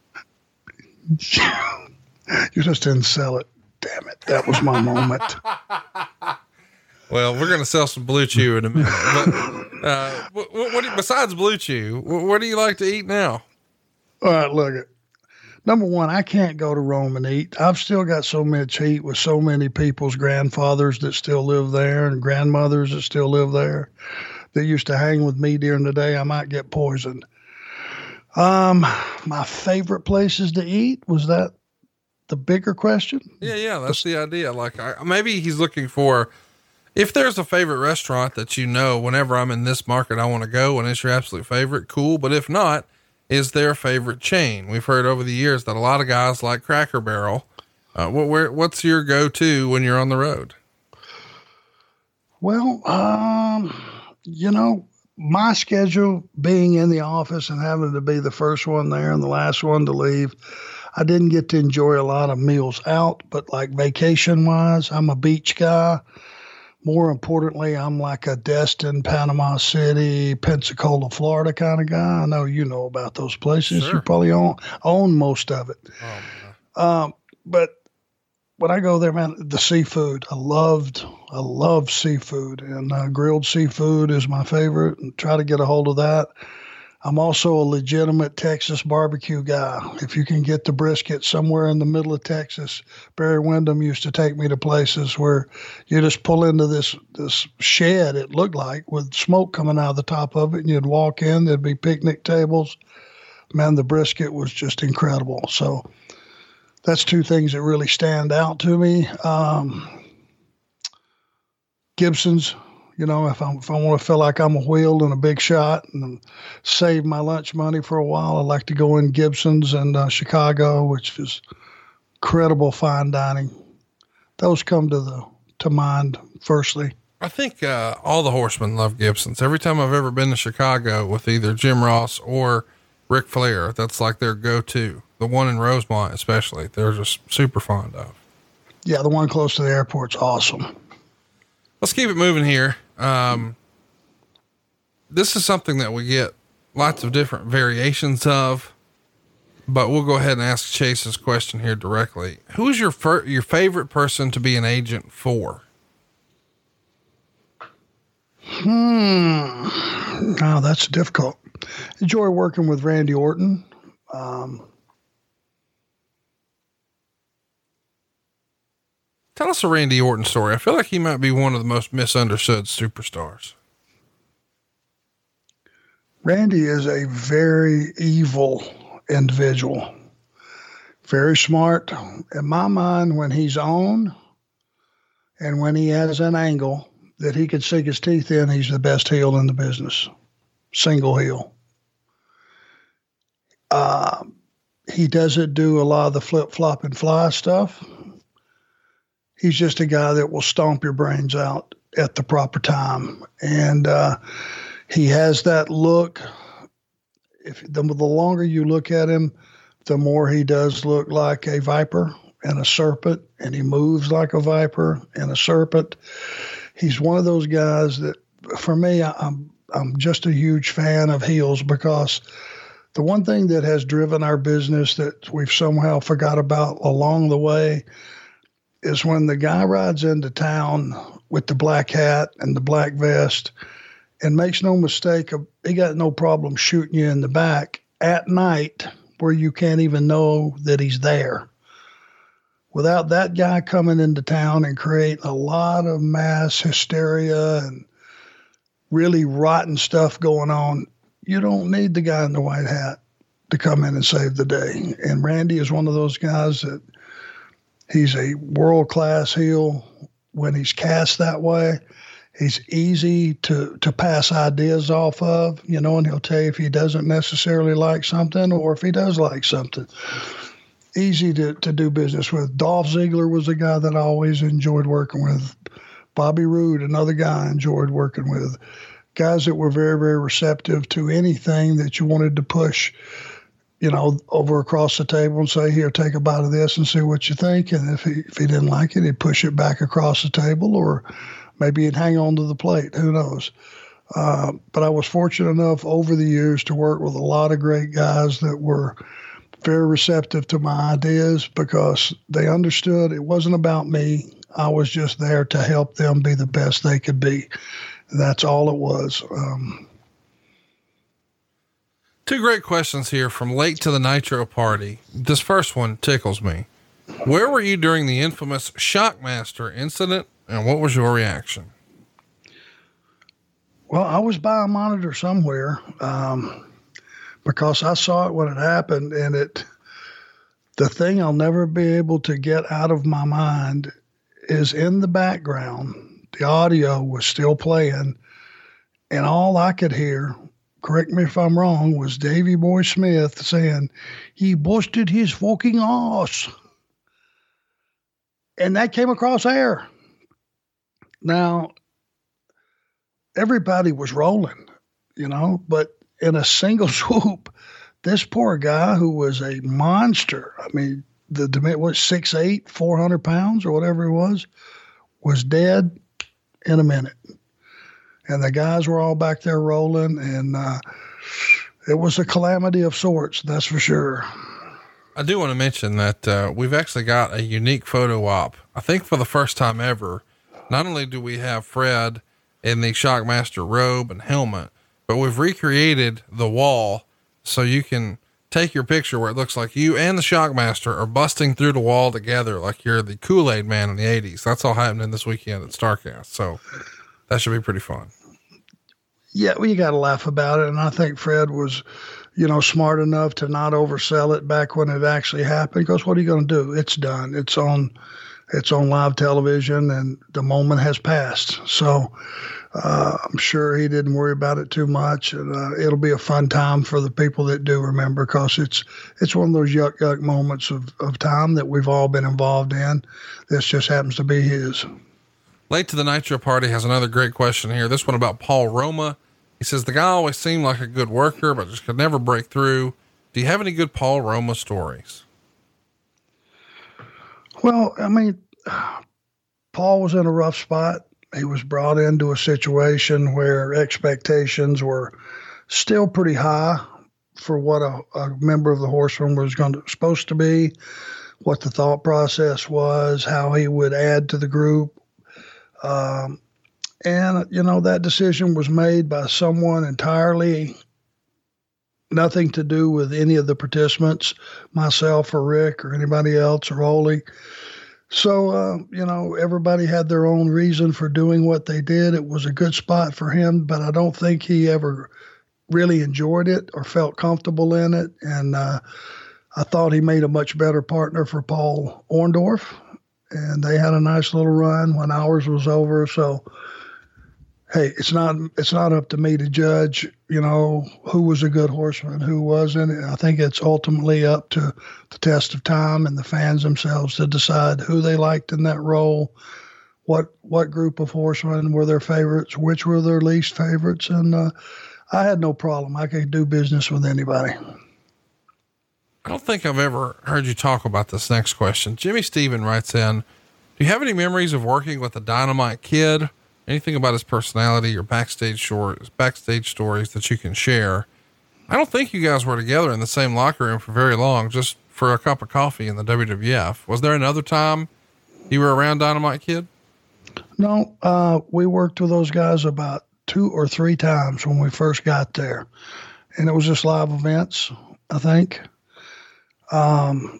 You just didn't sell it. Damn it. That was my moment. Well, we're going to sell some Blue Chew in a minute. But, uh, what, what, besides Blue Chew, what, what do you like to eat now? All right, look it. Number one, I can't go to Rome and eat. I've still got so much heat with so many people's grandfathers that still live there and grandmothers that still live there that used to hang with me during the day. I might get poisoned. Um, my favorite places to eat, was that the bigger question? Yeah, yeah, that's the idea. Like, I, maybe he's looking for, if there's a favorite restaurant that you know, whenever I'm in this market, I want to go, and it's your absolute favorite, cool. But if not, is there a favorite chain? We've heard over the years that a lot of guys like Cracker Barrel. Uh, what, where, what's your go-to when you're on the road? Well, um, you know, my schedule being in the office and having to be the first one there and the last one to leave, I didn't get to enjoy a lot of meals out, but like vacation wise, I'm a beach guy. More importantly, I'm like a Destin, Panama City, Pensacola, Florida kind of guy. I know you know about those places. Sure. You probably own, own most of it. Oh, um, but when I go there, man, the seafood, I loved, I love seafood, and uh, grilled seafood is my favorite, and try to get a hold of that. I'm also a legitimate Texas barbecue guy. If you can get the brisket somewhere in the middle of Texas, Barry Windham used to take me to places where you just pull into this this shed, it looked like, with smoke coming out of the top of it, and you'd walk in, there'd be picnic tables. Man, the brisket was just incredible. So that's two things that really stand out to me. Um, Gibson's. You know, if, I'm, if I want to feel like I'm a wheel and a big shot and save my lunch money for a while, I like to go in Gibson's and uh, Chicago, which is incredible fine dining. Those come to the to mind firstly. I think uh, all the horsemen love Gibson's. Every time I've ever been to Chicago with either Jim Ross or Ric Flair, that's like their go-to. The one in Rosemont especially, they're just super fond of. Yeah, the one close to the airport's awesome. Let's keep it moving here. Um, this is something that we get lots of different variations of, but we'll go ahead and ask Chase's question here directly. Who's your fir- your favorite person to be an agent for? Hmm. Oh, that's difficult. Enjoy working with Randy Orton. Um, Tell us a Randy Orton story. I feel like he might be one of the most misunderstood superstars. Randy is a very evil individual, very smart. In my mind, when he's on and when he has an angle that he could sink his teeth in, he's the best heel in the business. Single heel. Uh, he doesn't do a lot of the flip, flop, and fly stuff. He's just a guy that will stomp your brains out at the proper time. And uh, he has that look. If the, the longer you look at him, the more he does look like a viper and a serpent, and he moves like a viper and a serpent. He's one of those guys that, for me, I, I'm I'm just a huge fan of heels, because the one thing that has driven our business that we've somehow forgot about along the way is when the guy rides into town with the black hat and the black vest, and makes no mistake, he got no problem shooting you in the back at night where you can't even know that he's there. Without that guy coming into town and creating a lot of mass hysteria and really rotten stuff going on, you don't need the guy in the white hat to come in and save the day. And Randy is one of those guys that he's a world-class heel when he's cast that way. He's easy to, to pass ideas off of, you know, and he'll tell you if he doesn't necessarily like something or if he does like something. Easy to, to do business with. Dolph Ziggler was a guy that I always enjoyed working with. Bobby Roode, another guy I enjoyed working with. Guys that were very, very receptive to anything that you wanted to push, you know, over across the table and say, here, take a bite of this and see what you think. And if he, if he didn't like it, he'd push it back across the table, or maybe he'd hang on to the plate. Who knows? Uh, but I was fortunate enough over the years to work with a lot of great guys that were very receptive to my ideas, because they understood it wasn't about me. I was just there to help them be the best they could be. That's all it was. Um, Two great questions here from Late to the Nitro Party. This first one tickles me. Where were you during the infamous Shockmaster incident, and what was your reaction? Well, I was by a monitor somewhere, um, because I saw it when it happened, and it, the thing I'll never be able to get out of my mind is in the background, the audio was still playing, and all I could hear, correct me if I'm wrong, was Davey Boy Smith saying, he busted his fucking ass. And that came across air. Now, everybody was rolling, you know, but in a single swoop, this poor guy who was a monster, I mean, the was six eight, four hundred pounds or whatever he was, was dead in a minute. And the guys were all back there rolling, and uh, it was a calamity of sorts, that's for sure. I do want to mention that uh, we've actually got a unique photo op. I think for the first time ever, not only do we have Fred in the Shockmaster robe and helmet, but we've recreated the wall so you can take your picture where it looks like you and the Shockmaster are busting through the wall together like you're the Kool-Aid Man in the eighties. That's all happening this weekend at StarCast. So that should be pretty fun. Yeah, well, you got to laugh about it. And I think Fred was, you know, smart enough to not oversell it back when it actually happened. Because what are you going to do? It's done. It's on, it's on live television, and the moment has passed. So uh, I'm sure he didn't worry about it too much. And uh, it'll be a fun time for the people that do remember, because it's it's one of those yuck yuck moments of, of time that we've all been involved in. This just happens to be his. Late to the Nitro Party has another great question here. This one about Paul Roma. He says, the guy always seemed like a good worker, but just could never break through. Do you have any good Paul Roma stories? Well, I mean, Paul was in a rough spot. He was brought into a situation where expectations were still pretty high for what a, a member of the Horsemen was going to, supposed to be, what the thought process was, how he would add to the group. Um, and, you know, that decision was made by someone entirely nothing to do with any of the participants, myself or Rick or anybody else or Ole. So, uh, you know, everybody had their own reason for doing what they did. It was a good spot for him, but I don't think he ever really enjoyed it or felt comfortable in it. And uh, I thought he made a much better partner for Paul Orndorff, and they had a nice little run when ours was over. So, hey, it's not it's not up to me to judge, you know, who was a good horseman, who wasn't. I think it's ultimately up to the test of time and the fans themselves to decide who they liked in that role, what what group of horsemen were their favorites, which were their least favorites. And uh, I had no problem. I could do business with anybody. I don't think I've ever heard you talk about this next question. Jimmy Steven writes in, do you have any memories of working with the Dynamite Kid? Anything about his personality or backstage short, backstage stories that you can share? I don't think you guys were together in the same locker room for very long, just for a cup of coffee in the W W F. Was there another time you were around Dynamite Kid? No, uh, we worked with those guys about two or three times when we first got there, and it was just live events, I think. Um,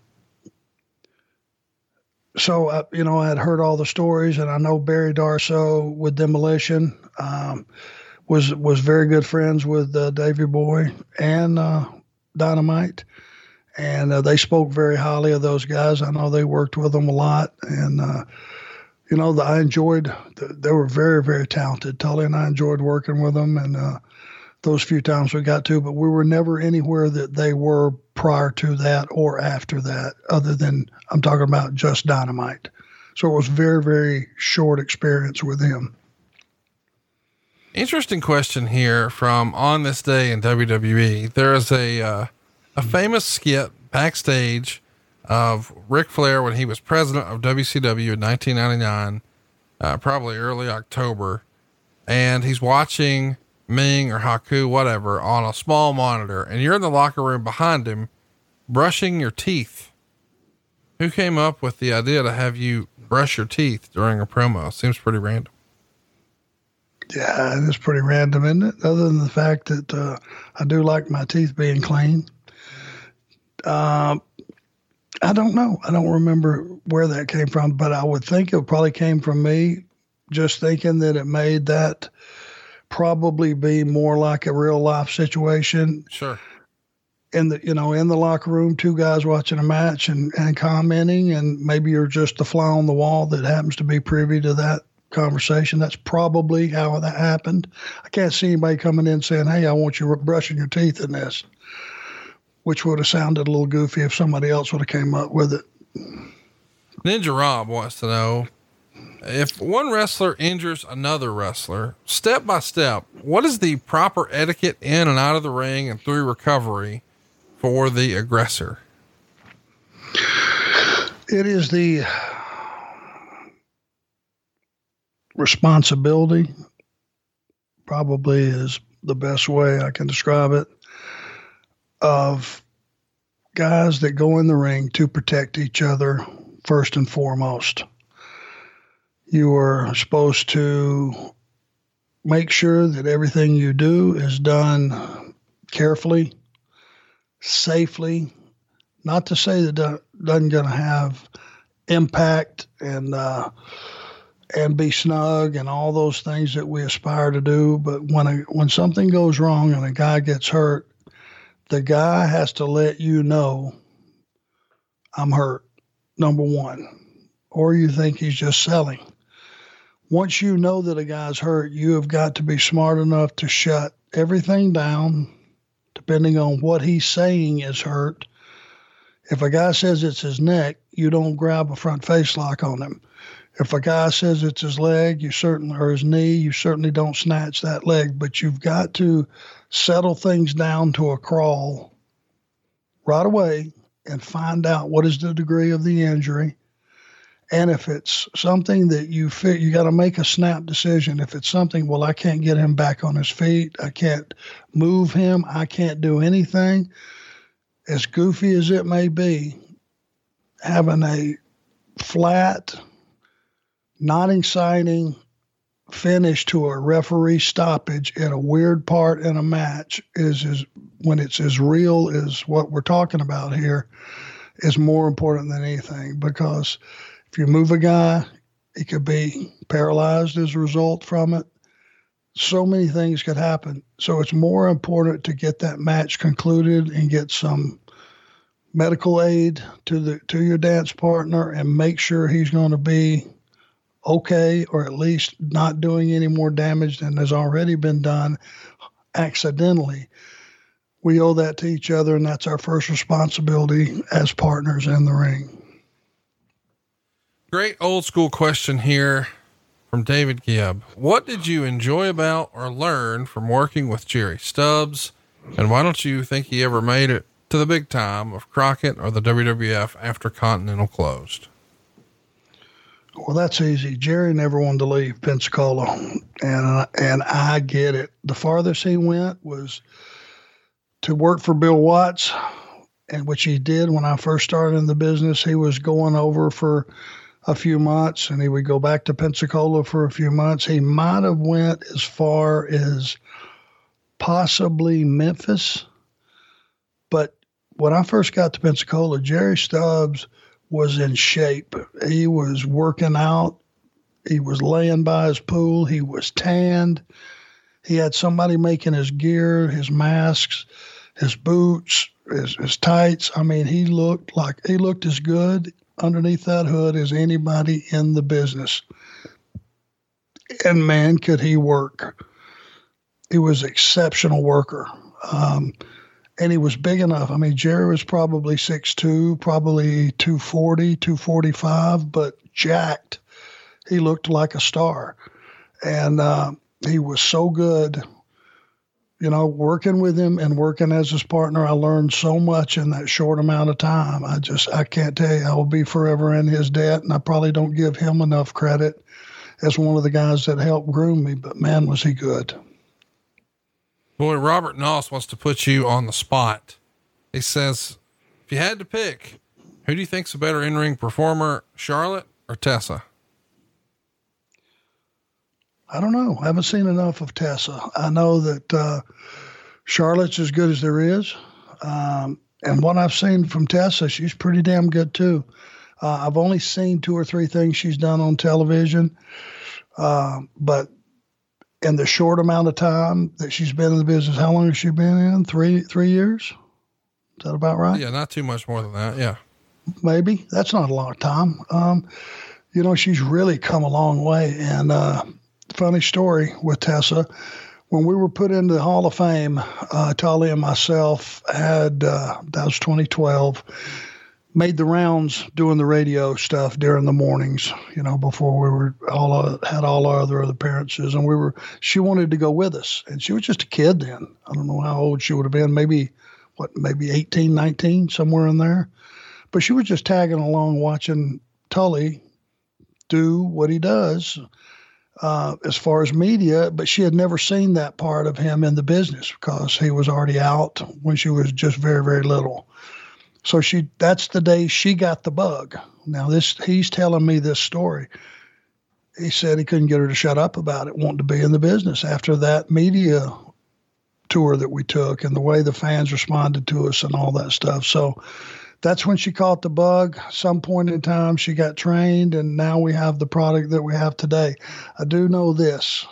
So, uh, you know, I had heard all the stories, and I know Barry Darsow with Demolition, um, was, was very good friends with, uh, Davey Boy and, uh, Dynamite. And, uh, they spoke very highly of those guys. I know they worked with them a lot, and, uh, you know, the, I enjoyed, the, they were very, very talented. Tully and I enjoyed working with them, and, uh, those few times we got to, but we were never anywhere that they were prior to that or after that, other than I'm talking about just Dynamite. So it was very, very short experience with him. Interesting question here from On This Day in W W E. There is a, uh, a famous skit backstage of Ric Flair when he was president of W C W in nineteen ninety-nine, uh, probably early October. And he's watching Ming or Haku, whatever, on a small monitor, and you're in the locker room behind him brushing your teeth. Who came up with the idea to have you brush your teeth during a promo? Seems pretty random. Yeah, it is pretty random, isn't it? Other than the fact that uh, I do like my teeth being clean. Uh, I don't know. I don't remember where that came from, but I would think it probably came from me just thinking that it made that probably be more like a real life situation. Sure. In the, you know, in the locker room, two guys watching a match and, and commenting, and maybe you're just the fly on the wall that happens to be privy to that conversation. That's probably how that happened. I can't see anybody coming in saying, hey, I want you brushing your teeth in this, which would have sounded a little goofy if somebody else would have came up with it. Ninja Rob wants to know, If one wrestler injures another wrestler, step by step, what is the proper etiquette in and out of the ring and through recovery for the aggressor? It is the responsibility, probably is the best way I can describe it, of guys that go in the ring to protect each other first and foremost. You are supposed to make sure that everything you do is done carefully, safely. Not to say that it doesn't going to have impact and uh, and be snug and all those things that we aspire to do, but when a, when something goes wrong and a guy gets hurt, the guy has to let you know, I'm hurt, number one, or you think he's just selling. Once you know that a guy's hurt, you have got to be smart enough to shut everything down, depending on what he's saying is hurt. If a guy says it's his neck, you don't grab a front face lock on him. If a guy says it's his leg, you certainly, or his knee, you certainly don't snatch that leg, but you've got to settle things down to a crawl right away and find out what is the degree of the injury. And if it's something that you fit, you got to make a snap decision. If it's something, well, I can't get him back on his feet. I can't move him. I can't do anything. As goofy as it may be, having a flat, not exciting finish to a referee stoppage at a weird part in a match is, is when it's as real as what we're talking about here, is more important than anything. Because if you move a guy, he could be paralyzed as a result from it. So many things could happen. So it's more important to get that match concluded and get some medical aid to the to your dance partner and make sure he's going to be okay, or at least not doing any more damage than has already been done accidentally. We owe that to each other, and that's our first responsibility as partners in the ring. Great old school question here from David Gibb. What did you enjoy about or learn from working with Jerry Stubbs? And why don't you think he ever made it to the big time of Crockett or the W W F after Continental closed? Well, that's easy. Jerry never wanted to leave Pensacola, and and I get it. The farthest he went was to work for Bill Watts, and which he did when I first started in the business. He was going over for a few months, and he would go back to Pensacola for a few months. He might have went as far as possibly Memphis, but when I first got to Pensacola, Jerry Stubbs was in shape. He was working out. He was laying by his pool. He was tanned. He had somebody making his gear, his masks, his boots, his, his tights. I mean, he looked like he looked as good underneath that hood as anybody in the business. And man, could he work. He was an exceptional worker. Um, And he was big enough. I mean, Jerry was probably six two, probably two forty, two forty-five, but jacked. He looked like a star. And uh, he was so good. You know, working with him and working as his partner, I learned so much in that short amount of time. I just, I can't tell you, I will be forever in his debt. And I probably don't give him enough credit as one of the guys that helped groom me, but man, was he good. Boy, Robert Noss wants to put you on the spot. He says, if you had to pick, who do you think's a better in-ring performer, Charlotte or Tessa? I don't know. I haven't seen enough of Tessa. I know that uh, Charlotte's as good as there is. Um, and what I've seen from Tessa, she's pretty damn good too. Uh, I've only seen two or three things she's done on television. Uh, but in the short amount of time that she's been in the business, how long has she been in? Three, three years? Is that about right? Yeah, not too much more than that. Yeah. Maybe. That's not a long time. Um, you know, she's really come a long way. And, uh, funny story with Tessa, when we were put into the Hall of Fame, uh, Talia and myself had, uh, that was twenty twelve. made the rounds doing the radio stuff during the mornings, you know, before we were all uh, had all our other appearances. And we were, she wanted to go with us, and she was just a kid then. I don't know how old she would have been, maybe what, maybe eighteen, nineteen, somewhere in there. But she was just tagging along watching Tully do what he does uh, as far as media, but she had never seen that part of him in the business because he was already out when she was just very, very little. So she, that's the day she got the bug. Now this, he's telling me this story. He said he couldn't get her to shut up about it, wanting to be in the business after that media tour that we took and the way the fans responded to us and all that stuff. So that's when she caught the bug. Some point in time, she got trained, and now we have the product that we have today. I do know this.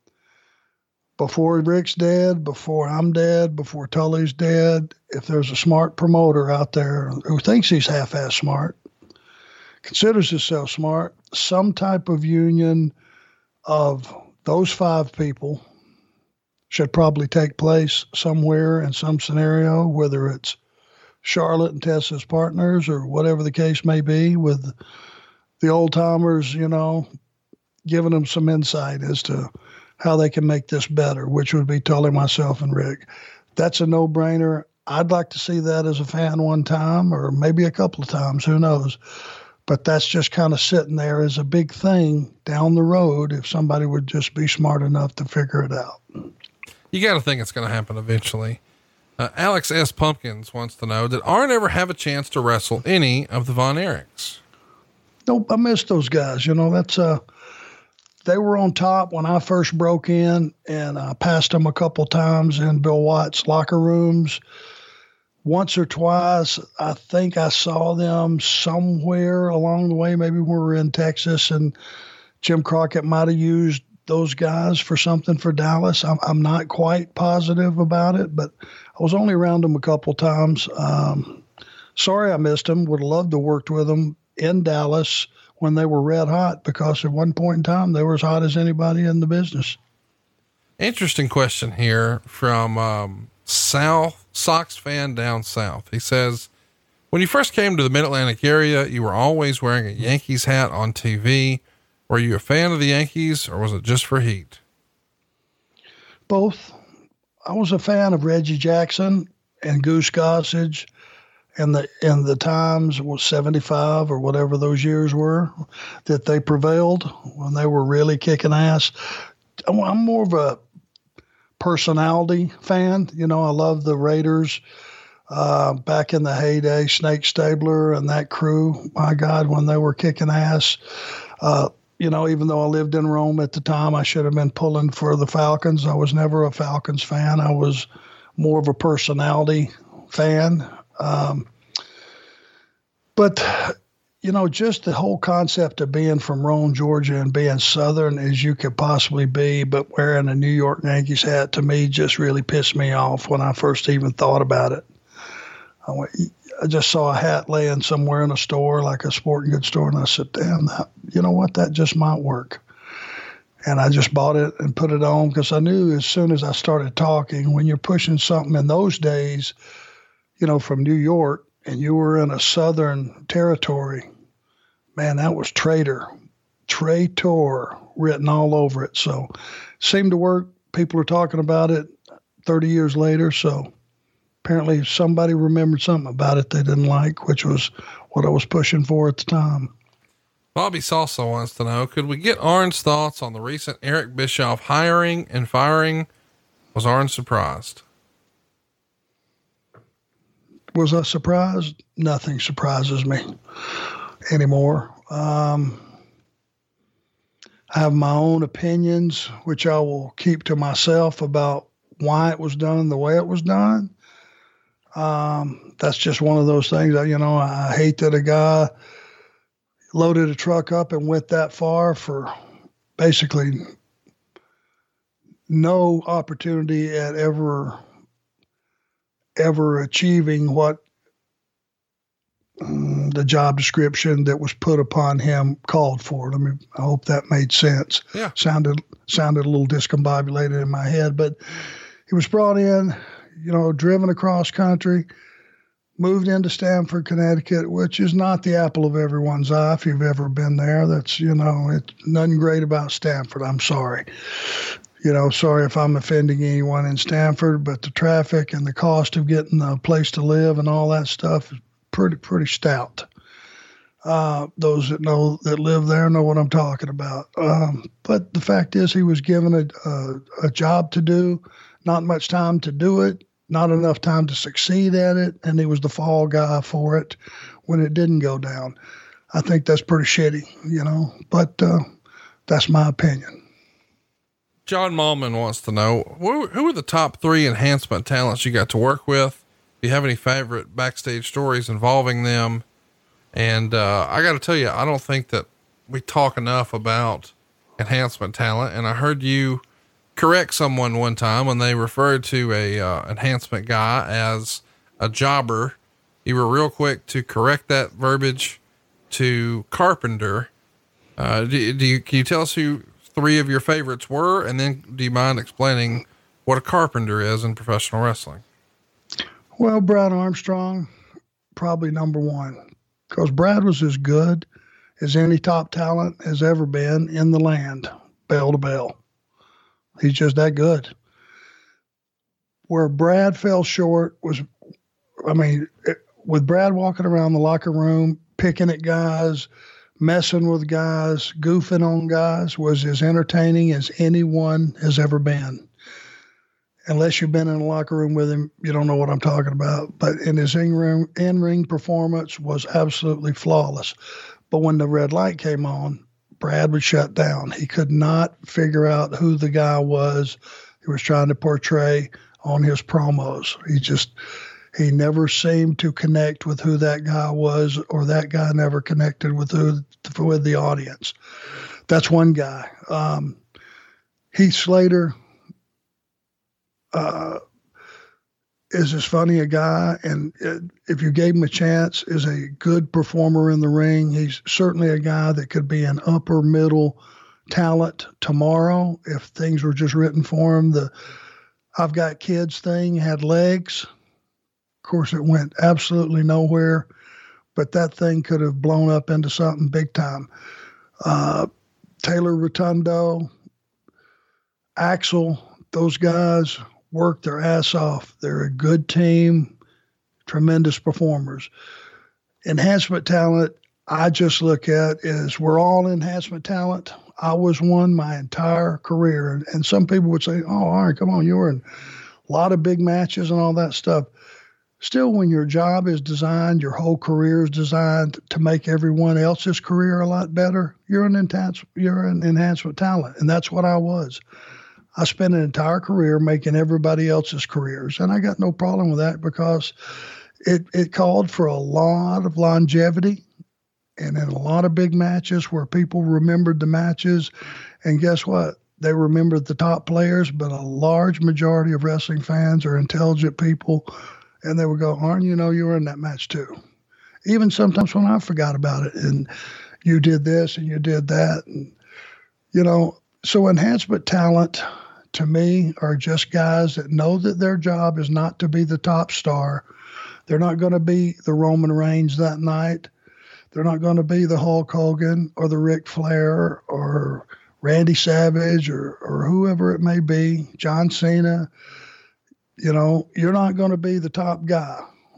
Before Rick's dead, before I'm dead, before Tully's dead, if there's a smart promoter out there who thinks he's half-ass smart, considers himself smart, some type of union of those five people should probably take place somewhere in some scenario, whether it's Charlotte and Tessa's partners or whatever the case may be, with the old timers, you know, giving them some insight as to how they can make this better, which would be Tully, myself, and Rick. That's a no-brainer. I'd like to see that as a fan one time, or maybe a couple of times, who knows. But that's just kind of sitting there as a big thing down the road if somebody would just be smart enough to figure it out. You got to think it's going to happen eventually. Uh, Alex S. Pumpkins wants to know, did Arn ever have a chance to wrestle any of the Von Erichs? Nope, I missed those guys. You know, that's uh, they were on top when I first broke in, and I passed them a couple times in Bill Watts' locker rooms. Once or twice, I think I saw them somewhere along the way. Maybe we were in Texas, and Jim Crockett might have used those guys for something for Dallas. I'm, I'm not quite positive about it, but I was only around them a couple times. Um, sorry I missed them. Would have loved to worked with them in Dallas when they were red hot, because at one point in time they were as hot as anybody in the business. Interesting question here from um, South Sox fan down south. He says, when you first came to the Mid-Atlantic area, you were always wearing a Yankees hat on T V. Were you a fan of the Yankees, or was it just for heat? Both. I was a fan of Reggie Jackson and Goose Gossage, and the and the times was seventy-five or whatever those years were that they prevailed when they were really kicking ass. I'm more of a personality fan. You know, I love the Raiders uh, back in the heyday, Snake Stabler and that crew. My God, when they were kicking ass. Uh, You know, even though I lived in Rome at the time, I should have been pulling for the Falcons. I was never a Falcons fan. I was more of a personality fan. Um, but, you know, just the whole concept of being from Rome, Georgia, and being Southern as you could possibly be, but wearing a New York Yankees hat, to me, just really pissed me off when I first even thought about it. I went, I just saw a hat laying somewhere in a store, like a sporting goods store, and I said, damn, that, you know what, that just might work. And I just bought it and put it on because I knew as soon as I started talking, when you're pushing something in those days, you know, from New York, and you were in a Southern territory, man, that was traitor, traitor written all over it. So it seemed to work. People are talking about it thirty years later, so apparently somebody remembered something about it they didn't like, which was what I was pushing for at the time. Bobby Salsa wants to know, could we get Arn's thoughts on the recent Eric Bischoff hiring and firing? Was Arn surprised? Was I surprised? Nothing surprises me anymore. Um, I have my own opinions, which I will keep to myself about why it was done the way it was done. Um, that's just one of those things that, you know, I hate that a guy loaded a truck up and went that far for basically no opportunity at ever, ever achieving what um, the job description that was put upon him called for. Let me, I hope that made sense. Yeah. Sounded, sounded a little discombobulated in my head, but he was brought in, you know, driven across country, moved into Stamford, Connecticut, which is not the apple of everyone's eye. If you've ever been there, that's, you know, it's nothing great about Stamford. I'm sorry. You know, sorry if I'm offending anyone in Stamford, but the traffic and the cost of getting a place to live and all that stuff is pretty, pretty stout. Uh, those that know, that live there know what I'm talking about. Um, but the fact is he was given a, a, a job to do, not much time to do it, not enough time to succeed at it, and he was the fall guy for it when it didn't go down. I think that's pretty shitty, you know, but uh, that's my opinion. John Mallman wants to know, who, who are the top three enhancement talents you got to work with? Do you have any favorite backstage stories involving them? And uh, I got to tell you, I don't think that we talk enough about enhancement talent. And I heard you correct someone one time when they referred to a uh, enhancement guy as a jobber. You were real quick to correct that verbiage to carpenter. Uh, do, do you, can you tell us who three of your favorites were? And then do you mind explaining what a carpenter is in professional wrestling? Well, Brad Armstrong, probably number one, because Brad was as good as any top talent has ever been in the land, bell to bell. He's just that good. Where Brad fell short was, I mean, it, with Brad walking around the locker room, picking at guys, messing with guys, goofing on guys, was as entertaining as anyone has ever been. Unless you've been in a locker room with him, you don't know what I'm talking about. But in his in-ring, in-ring performance was absolutely flawless. But when the red light came on, Brad would shut down. He could not figure out who the guy was he was trying to portray on his promos. He just, he never seemed to connect with who that guy was, or that guy never connected with who, with the audience. That's one guy. Um, Heath Slater, uh, is as funny a guy, and it, if you gave him a chance, is a good performer in the ring. He's certainly a guy that could be an upper middle talent tomorrow if things were just written for him. The I've got kids thing had legs. Of course, it went absolutely nowhere, but that thing could have blown up into something big time. Uh, Taylor Rotundo, Axel, those guys work their ass off. They're a good team, tremendous performers. Enhancement talent, I just look at is we're all enhancement talent. I was one my entire career. And, and some people would say, oh, all right, come on, you were in a lot of big matches and all that stuff. Still, when your job is designed, your whole career is designed to make everyone else's career a lot better, you're an enhance, you're an enhancement talent. And that's what I was. I spent an entire career making everybody else's careers, and I got no problem with that because it, it called for a lot of longevity and in a lot of big matches where people remembered the matches. And guess what? They remembered the top players, but a large majority of wrestling fans are intelligent people, and they would go, Arn, you know, you were in that match too. Even sometimes when I forgot about it and you did this and you did that. And, you know, so enhancement talent to me are just guys that know that their job is not to be the top star. They're not going to be the Roman Reigns that night. They're not going to be the Hulk Hogan or the Ric Flair or Randy Savage or, or whoever it may be, John Cena. You know, you're not going to be the top guy,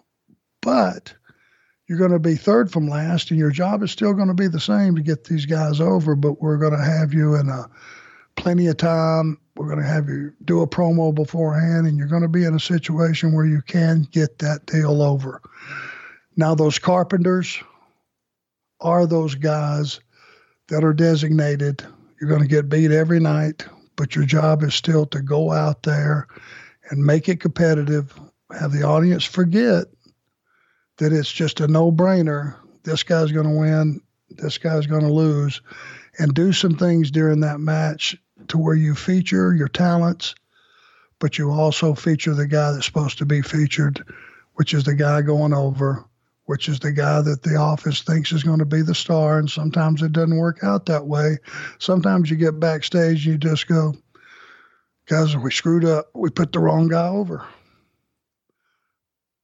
but you're going to be third from last, and your job is still going to be the same to get these guys over, but we're going to have you in a plenty of time. We're going to have you do a promo beforehand, and you're going to be in a situation where you can get that deal over. Now, those carpenters are those guys that are designated. You're going to get beat every night, but your job is still to go out there and make it competitive, have the audience forget that it's just a no-brainer. This guy's going to win, this guy's going to lose, and do some things during that match to where you feature your talents, but you also feature the guy that's supposed to be featured, which is the guy going over, which is the guy that the office thinks is going to be the star. And sometimes it doesn't work out that way. Sometimes you get backstage and you just go, guys, we screwed up. We put the wrong guy over.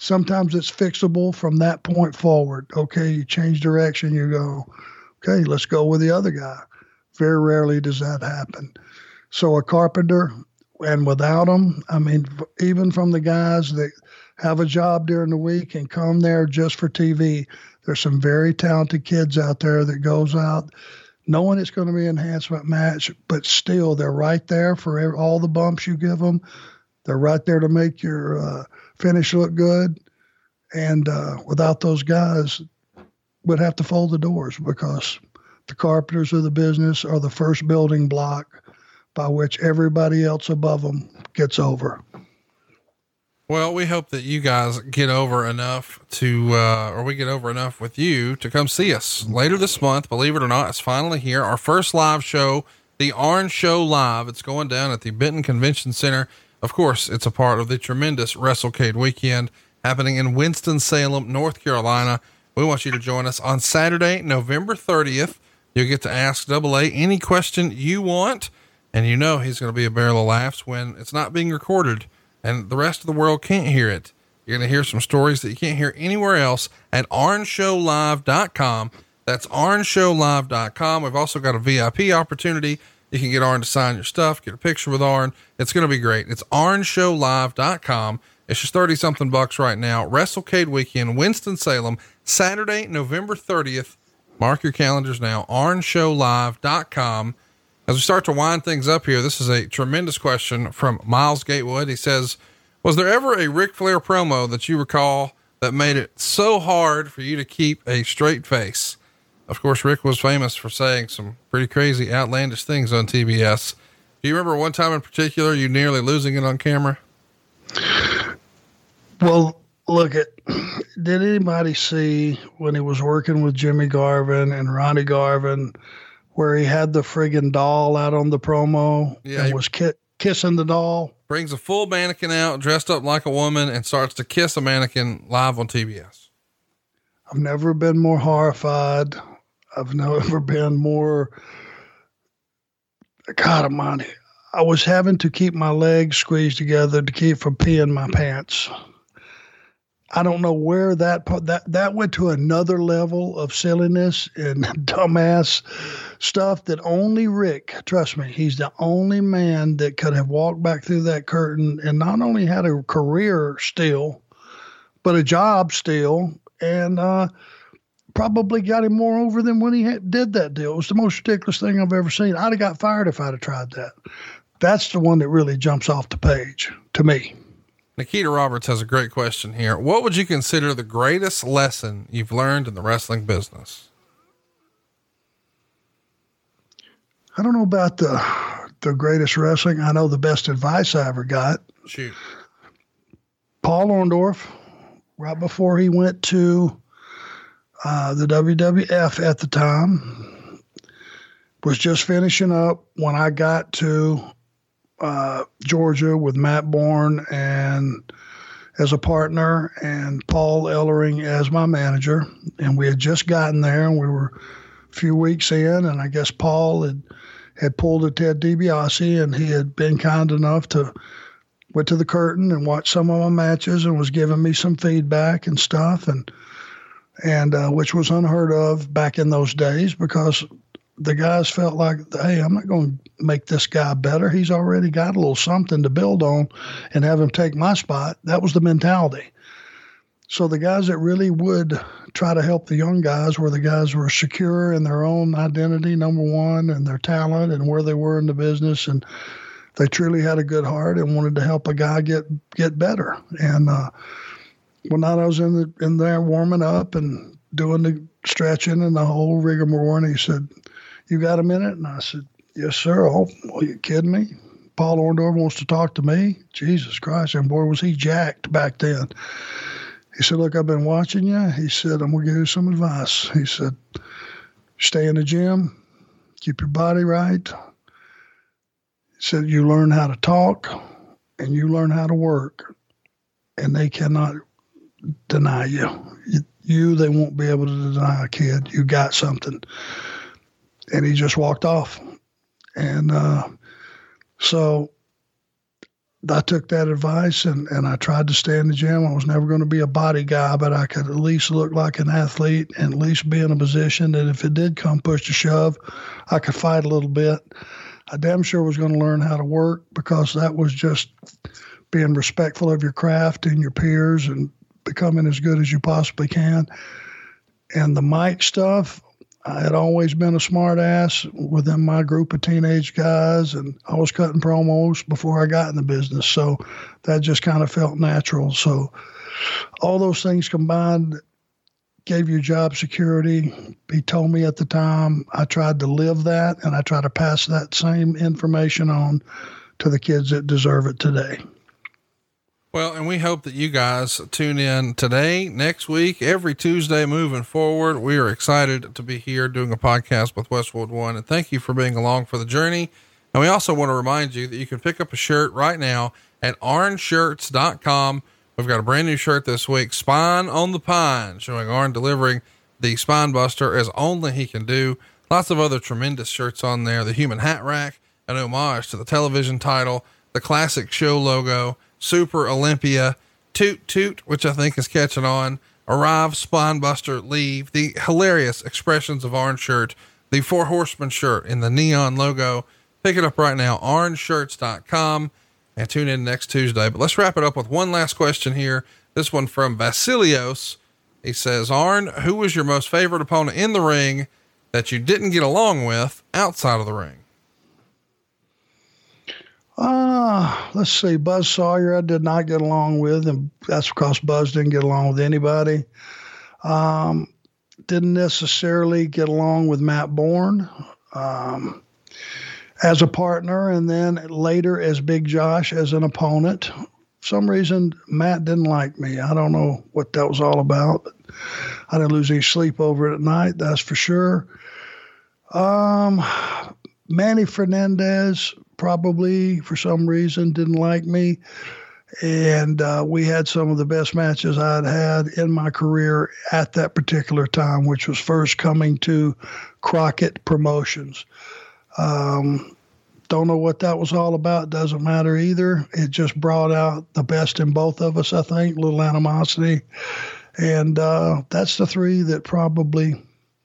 sometimes it's fixable from that point forward. Okay, you change direction, you go, okay, let's go with the other guy. Very rarely does that happen. So a carpenter, and without them, I mean, even from the guys that have a job during the week and come there just for T V, there's some very talented kids out there that goes out knowing it's going to be an enhancement match, but still they're right there for all the bumps you give them. They're right there to make your uh, finish look good. And uh, without those guys, we'd have to fold the doors, because the carpenters of the business are the first building block by which everybody else above them gets over. Well, we hope that you guys get over enough to, uh, or we get over enough with you to come see us later this month. Believe it or not, it's finally here. Our first live show, the Arn Show Live. It's going down at the Benton Convention Center. Of course, it's a part of the tremendous WrestleCade weekend happening in Winston-Salem, North Carolina. We want you to join us on Saturday, November thirtieth. You'll get to ask Double A any question you want. And you know, he's going to be a barrel of laughs when it's not being recorded and the rest of the world can't hear it. You're going to hear some stories that you can't hear anywhere else at arn show live dot com. That's arn show live dot com. We've also got a V I P opportunity. You can get Arn to sign your stuff, get a picture with Arn. It's going to be great. It's arn show live dot com. It's just thirty something bucks right now. WrestleCade weekend, Winston-Salem, Saturday, November thirtieth. Mark your calendars now, arn show live dot com. As we start to wind things up here, this is a tremendous question from Miles Gatewood. He says, was there ever a Ric Flair promo that you recall that made it so hard for you to keep a straight face? Of course, Rick was famous for saying some pretty crazy, outlandish things on T B S. Do you remember one time in particular, you nearly losing it on camera? Well, look at, did anybody see when he was working with Jimmy Garvin and Ronnie Garvin, where he had the friggin' doll out on the promo yeah, and was ki- kissing the doll? Brings a full mannequin out, dressed up like a woman, and starts to kiss a mannequin live on T B S. I've never been more horrified. I've never been more, God almighty. I was having to keep my legs squeezed together to keep from peeing my pants. I don't know where that, that, that went to another level of silliness and dumbass stuff that only Rick, trust me, he's the only man that could have walked back through that curtain and not only had a career still, but a job still, and uh, probably got him more over than when he had, did that deal. It was the most ridiculous thing I've ever seen. I'd have got fired if I'd have tried that. That's the one that really jumps off the page to me. Nikita Roberts has a great question here. What would you consider the greatest lesson you've learned in the wrestling business? I don't know about the the greatest wrestling. I know the best advice I ever got. Shoot. Paul Orndorff, right before he went to uh, the W W F at the time, was just finishing up when I got to Uh, Georgia with Matt Bourne and as a partner and Paul Ellering as my manager. And we had just gotten there and we were a few weeks in, and I guess Paul had, had pulled a Ted DiBiase, and he had been kind enough to went to the curtain and watched some of my matches and was giving me some feedback and stuff. And, and, uh, which was unheard of back in those days, because the guys felt like, hey, I'm not going to make this guy better. He's already got a little something to build on and have him take my spot. That was the mentality. So the guys that really would try to help the young guys were the guys who were secure in their own identity, number one, and their talent and where they were in the business. And they truly had a good heart and wanted to help a guy get, get better. And, uh, when I was in the, in there warming up and doing the stretching and the whole rigmarole, and he said, you got a minute? And I said, yes, sir. Oh, are you kidding me? Paul Orndorff wants to talk to me? Jesus Christ. And boy, was he jacked back then. He said, look, I've been watching you. He said, I'm going to give you some advice. He said, stay in the gym, keep your body right. He said, you learn how to talk and you learn how to work, and they cannot deny you. You, you they won't be able to deny a kid. You got something. And he just walked off. And uh, so I took that advice and, and I tried to stay in the gym. I was never going to be a body guy, but I could at least look like an athlete and at least be in a position that if it did come push to shove, I could fight a little bit. I damn sure was going to learn how to work, because that was just being respectful of your craft and your peers and becoming as good as you possibly can. And the mic stuff, I had always been a smart ass within my group of teenage guys, and I was cutting promos before I got in the business. So that just kind of felt natural. So all those things combined gave you job security. He told me at the time, I tried to live that, and I try to pass that same information on to the kids that deserve it today. Well, and we hope that you guys tune in today, next week, every Tuesday moving forward. We are excited to be here doing a podcast with Westwood One, and thank you for being along for the journey. And we also want to remind you that you can pick up a shirt right now at arn shirts dot com. We've got a brand new shirt this week, Spine on the Pine, showing Arn delivering the spine buster as only he can do. Lots of other tremendous shirts on there. The Human Hat Rack, an homage to the television title, the classic show logo, Super Olympia, Toot Toot, which I think is catching on, Arrive, Spine Buster, Leave, the hilarious Expressions of Arn shirt, the Four Horsemen shirt in the neon logo. Pick it up right now, arn shirts dot com, and tune in next Tuesday. But let's wrap it up with one last question here. This one from Vasilios. He says, Arn, who was your most favorite opponent in the ring that you didn't get along with outside of the ring? Uh, let's see. Buzz Sawyer, I did not get along with, and that's because Buzz didn't get along with anybody. Um, didn't necessarily get along with Matt Bourne, um, as a partner, and then later as Big Josh as an opponent. For some reason, Matt didn't like me. I don't know what that was all about, but I didn't lose any sleep over it at night. That's for sure. Um, Manny Fernandez, probably for some reason didn't like me. And uh, we had some of the best matches I'd had in my career at that particular time, which was first coming to Crockett Promotions. Um, don't know what that was all about. Doesn't matter either. It just brought out the best in both of us, I think, a little animosity. And uh, that's the three that probably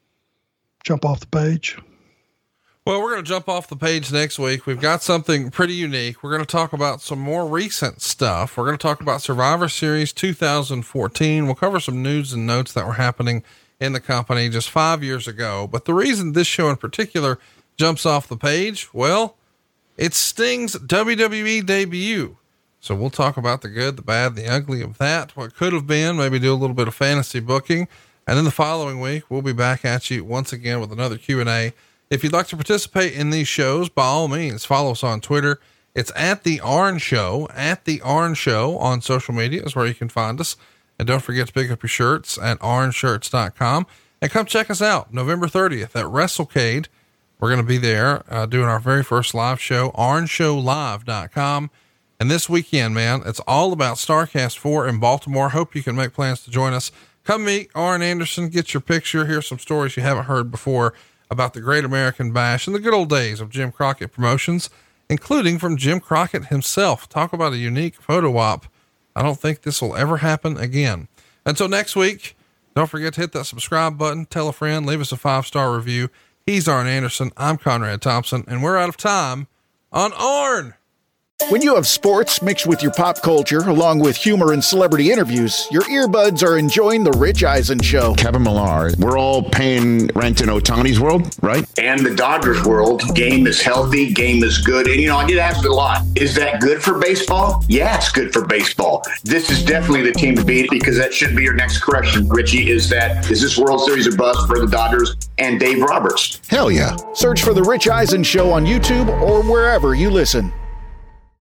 jump off the page. Well, we're going to jump off the page next week. We've got something pretty unique. We're going to talk about some more recent stuff. We're going to talk about Survivor Series two thousand fourteen. We'll cover some news and notes that were happening in the company just five years ago. But the reason this show in particular jumps off the page, well, it's Sting's W W E debut. So we'll talk about the good, the bad, the ugly of that, what could have been, maybe do a little bit of fantasy booking. And then the following week, we'll be back at you once again with another Q and A. If you'd like to participate in these shows, by all means, follow us on Twitter. It's at the Arn Show, at the Arn Show on social media is where you can find us. And don't forget to pick up your shirts at arn shirts dot com, and come check us out November thirtieth at WrestleCade. We're going to be there, uh, doing our very first live show, arn show live dot com. And this weekend, man, it's all about StarCast four in Baltimore. Hope you can make plans to join us. Come meet Arn Anderson, get your picture, hear some stories you haven't heard before about the Great American Bash and the good old days of Jim Crockett Promotions, including from Jim Crockett himself. Talk about a unique photo op. I don't think this will ever happen again. Until next week, don't forget to hit that subscribe button, tell a friend, leave us a five-star review. He's Arn Anderson. I'm Conrad Thompson, and we're out of time on Arn. When you have sports mixed with your pop culture, along with humor and celebrity interviews, your earbuds are enjoying The Rich Eisen Show. Kevin Millar, we're all paying rent in Ohtani's world, right? And the Dodgers world. Game is healthy, game is good. And, you know, I get asked a lot, is that good for baseball? Yeah, it's good for baseball. This is definitely the team to beat, because that should be your next correction, Richie, is that, is this World Series a bust for the Dodgers and Dave Roberts? Hell yeah. Search for The Rich Eisen Show on YouTube or wherever you listen.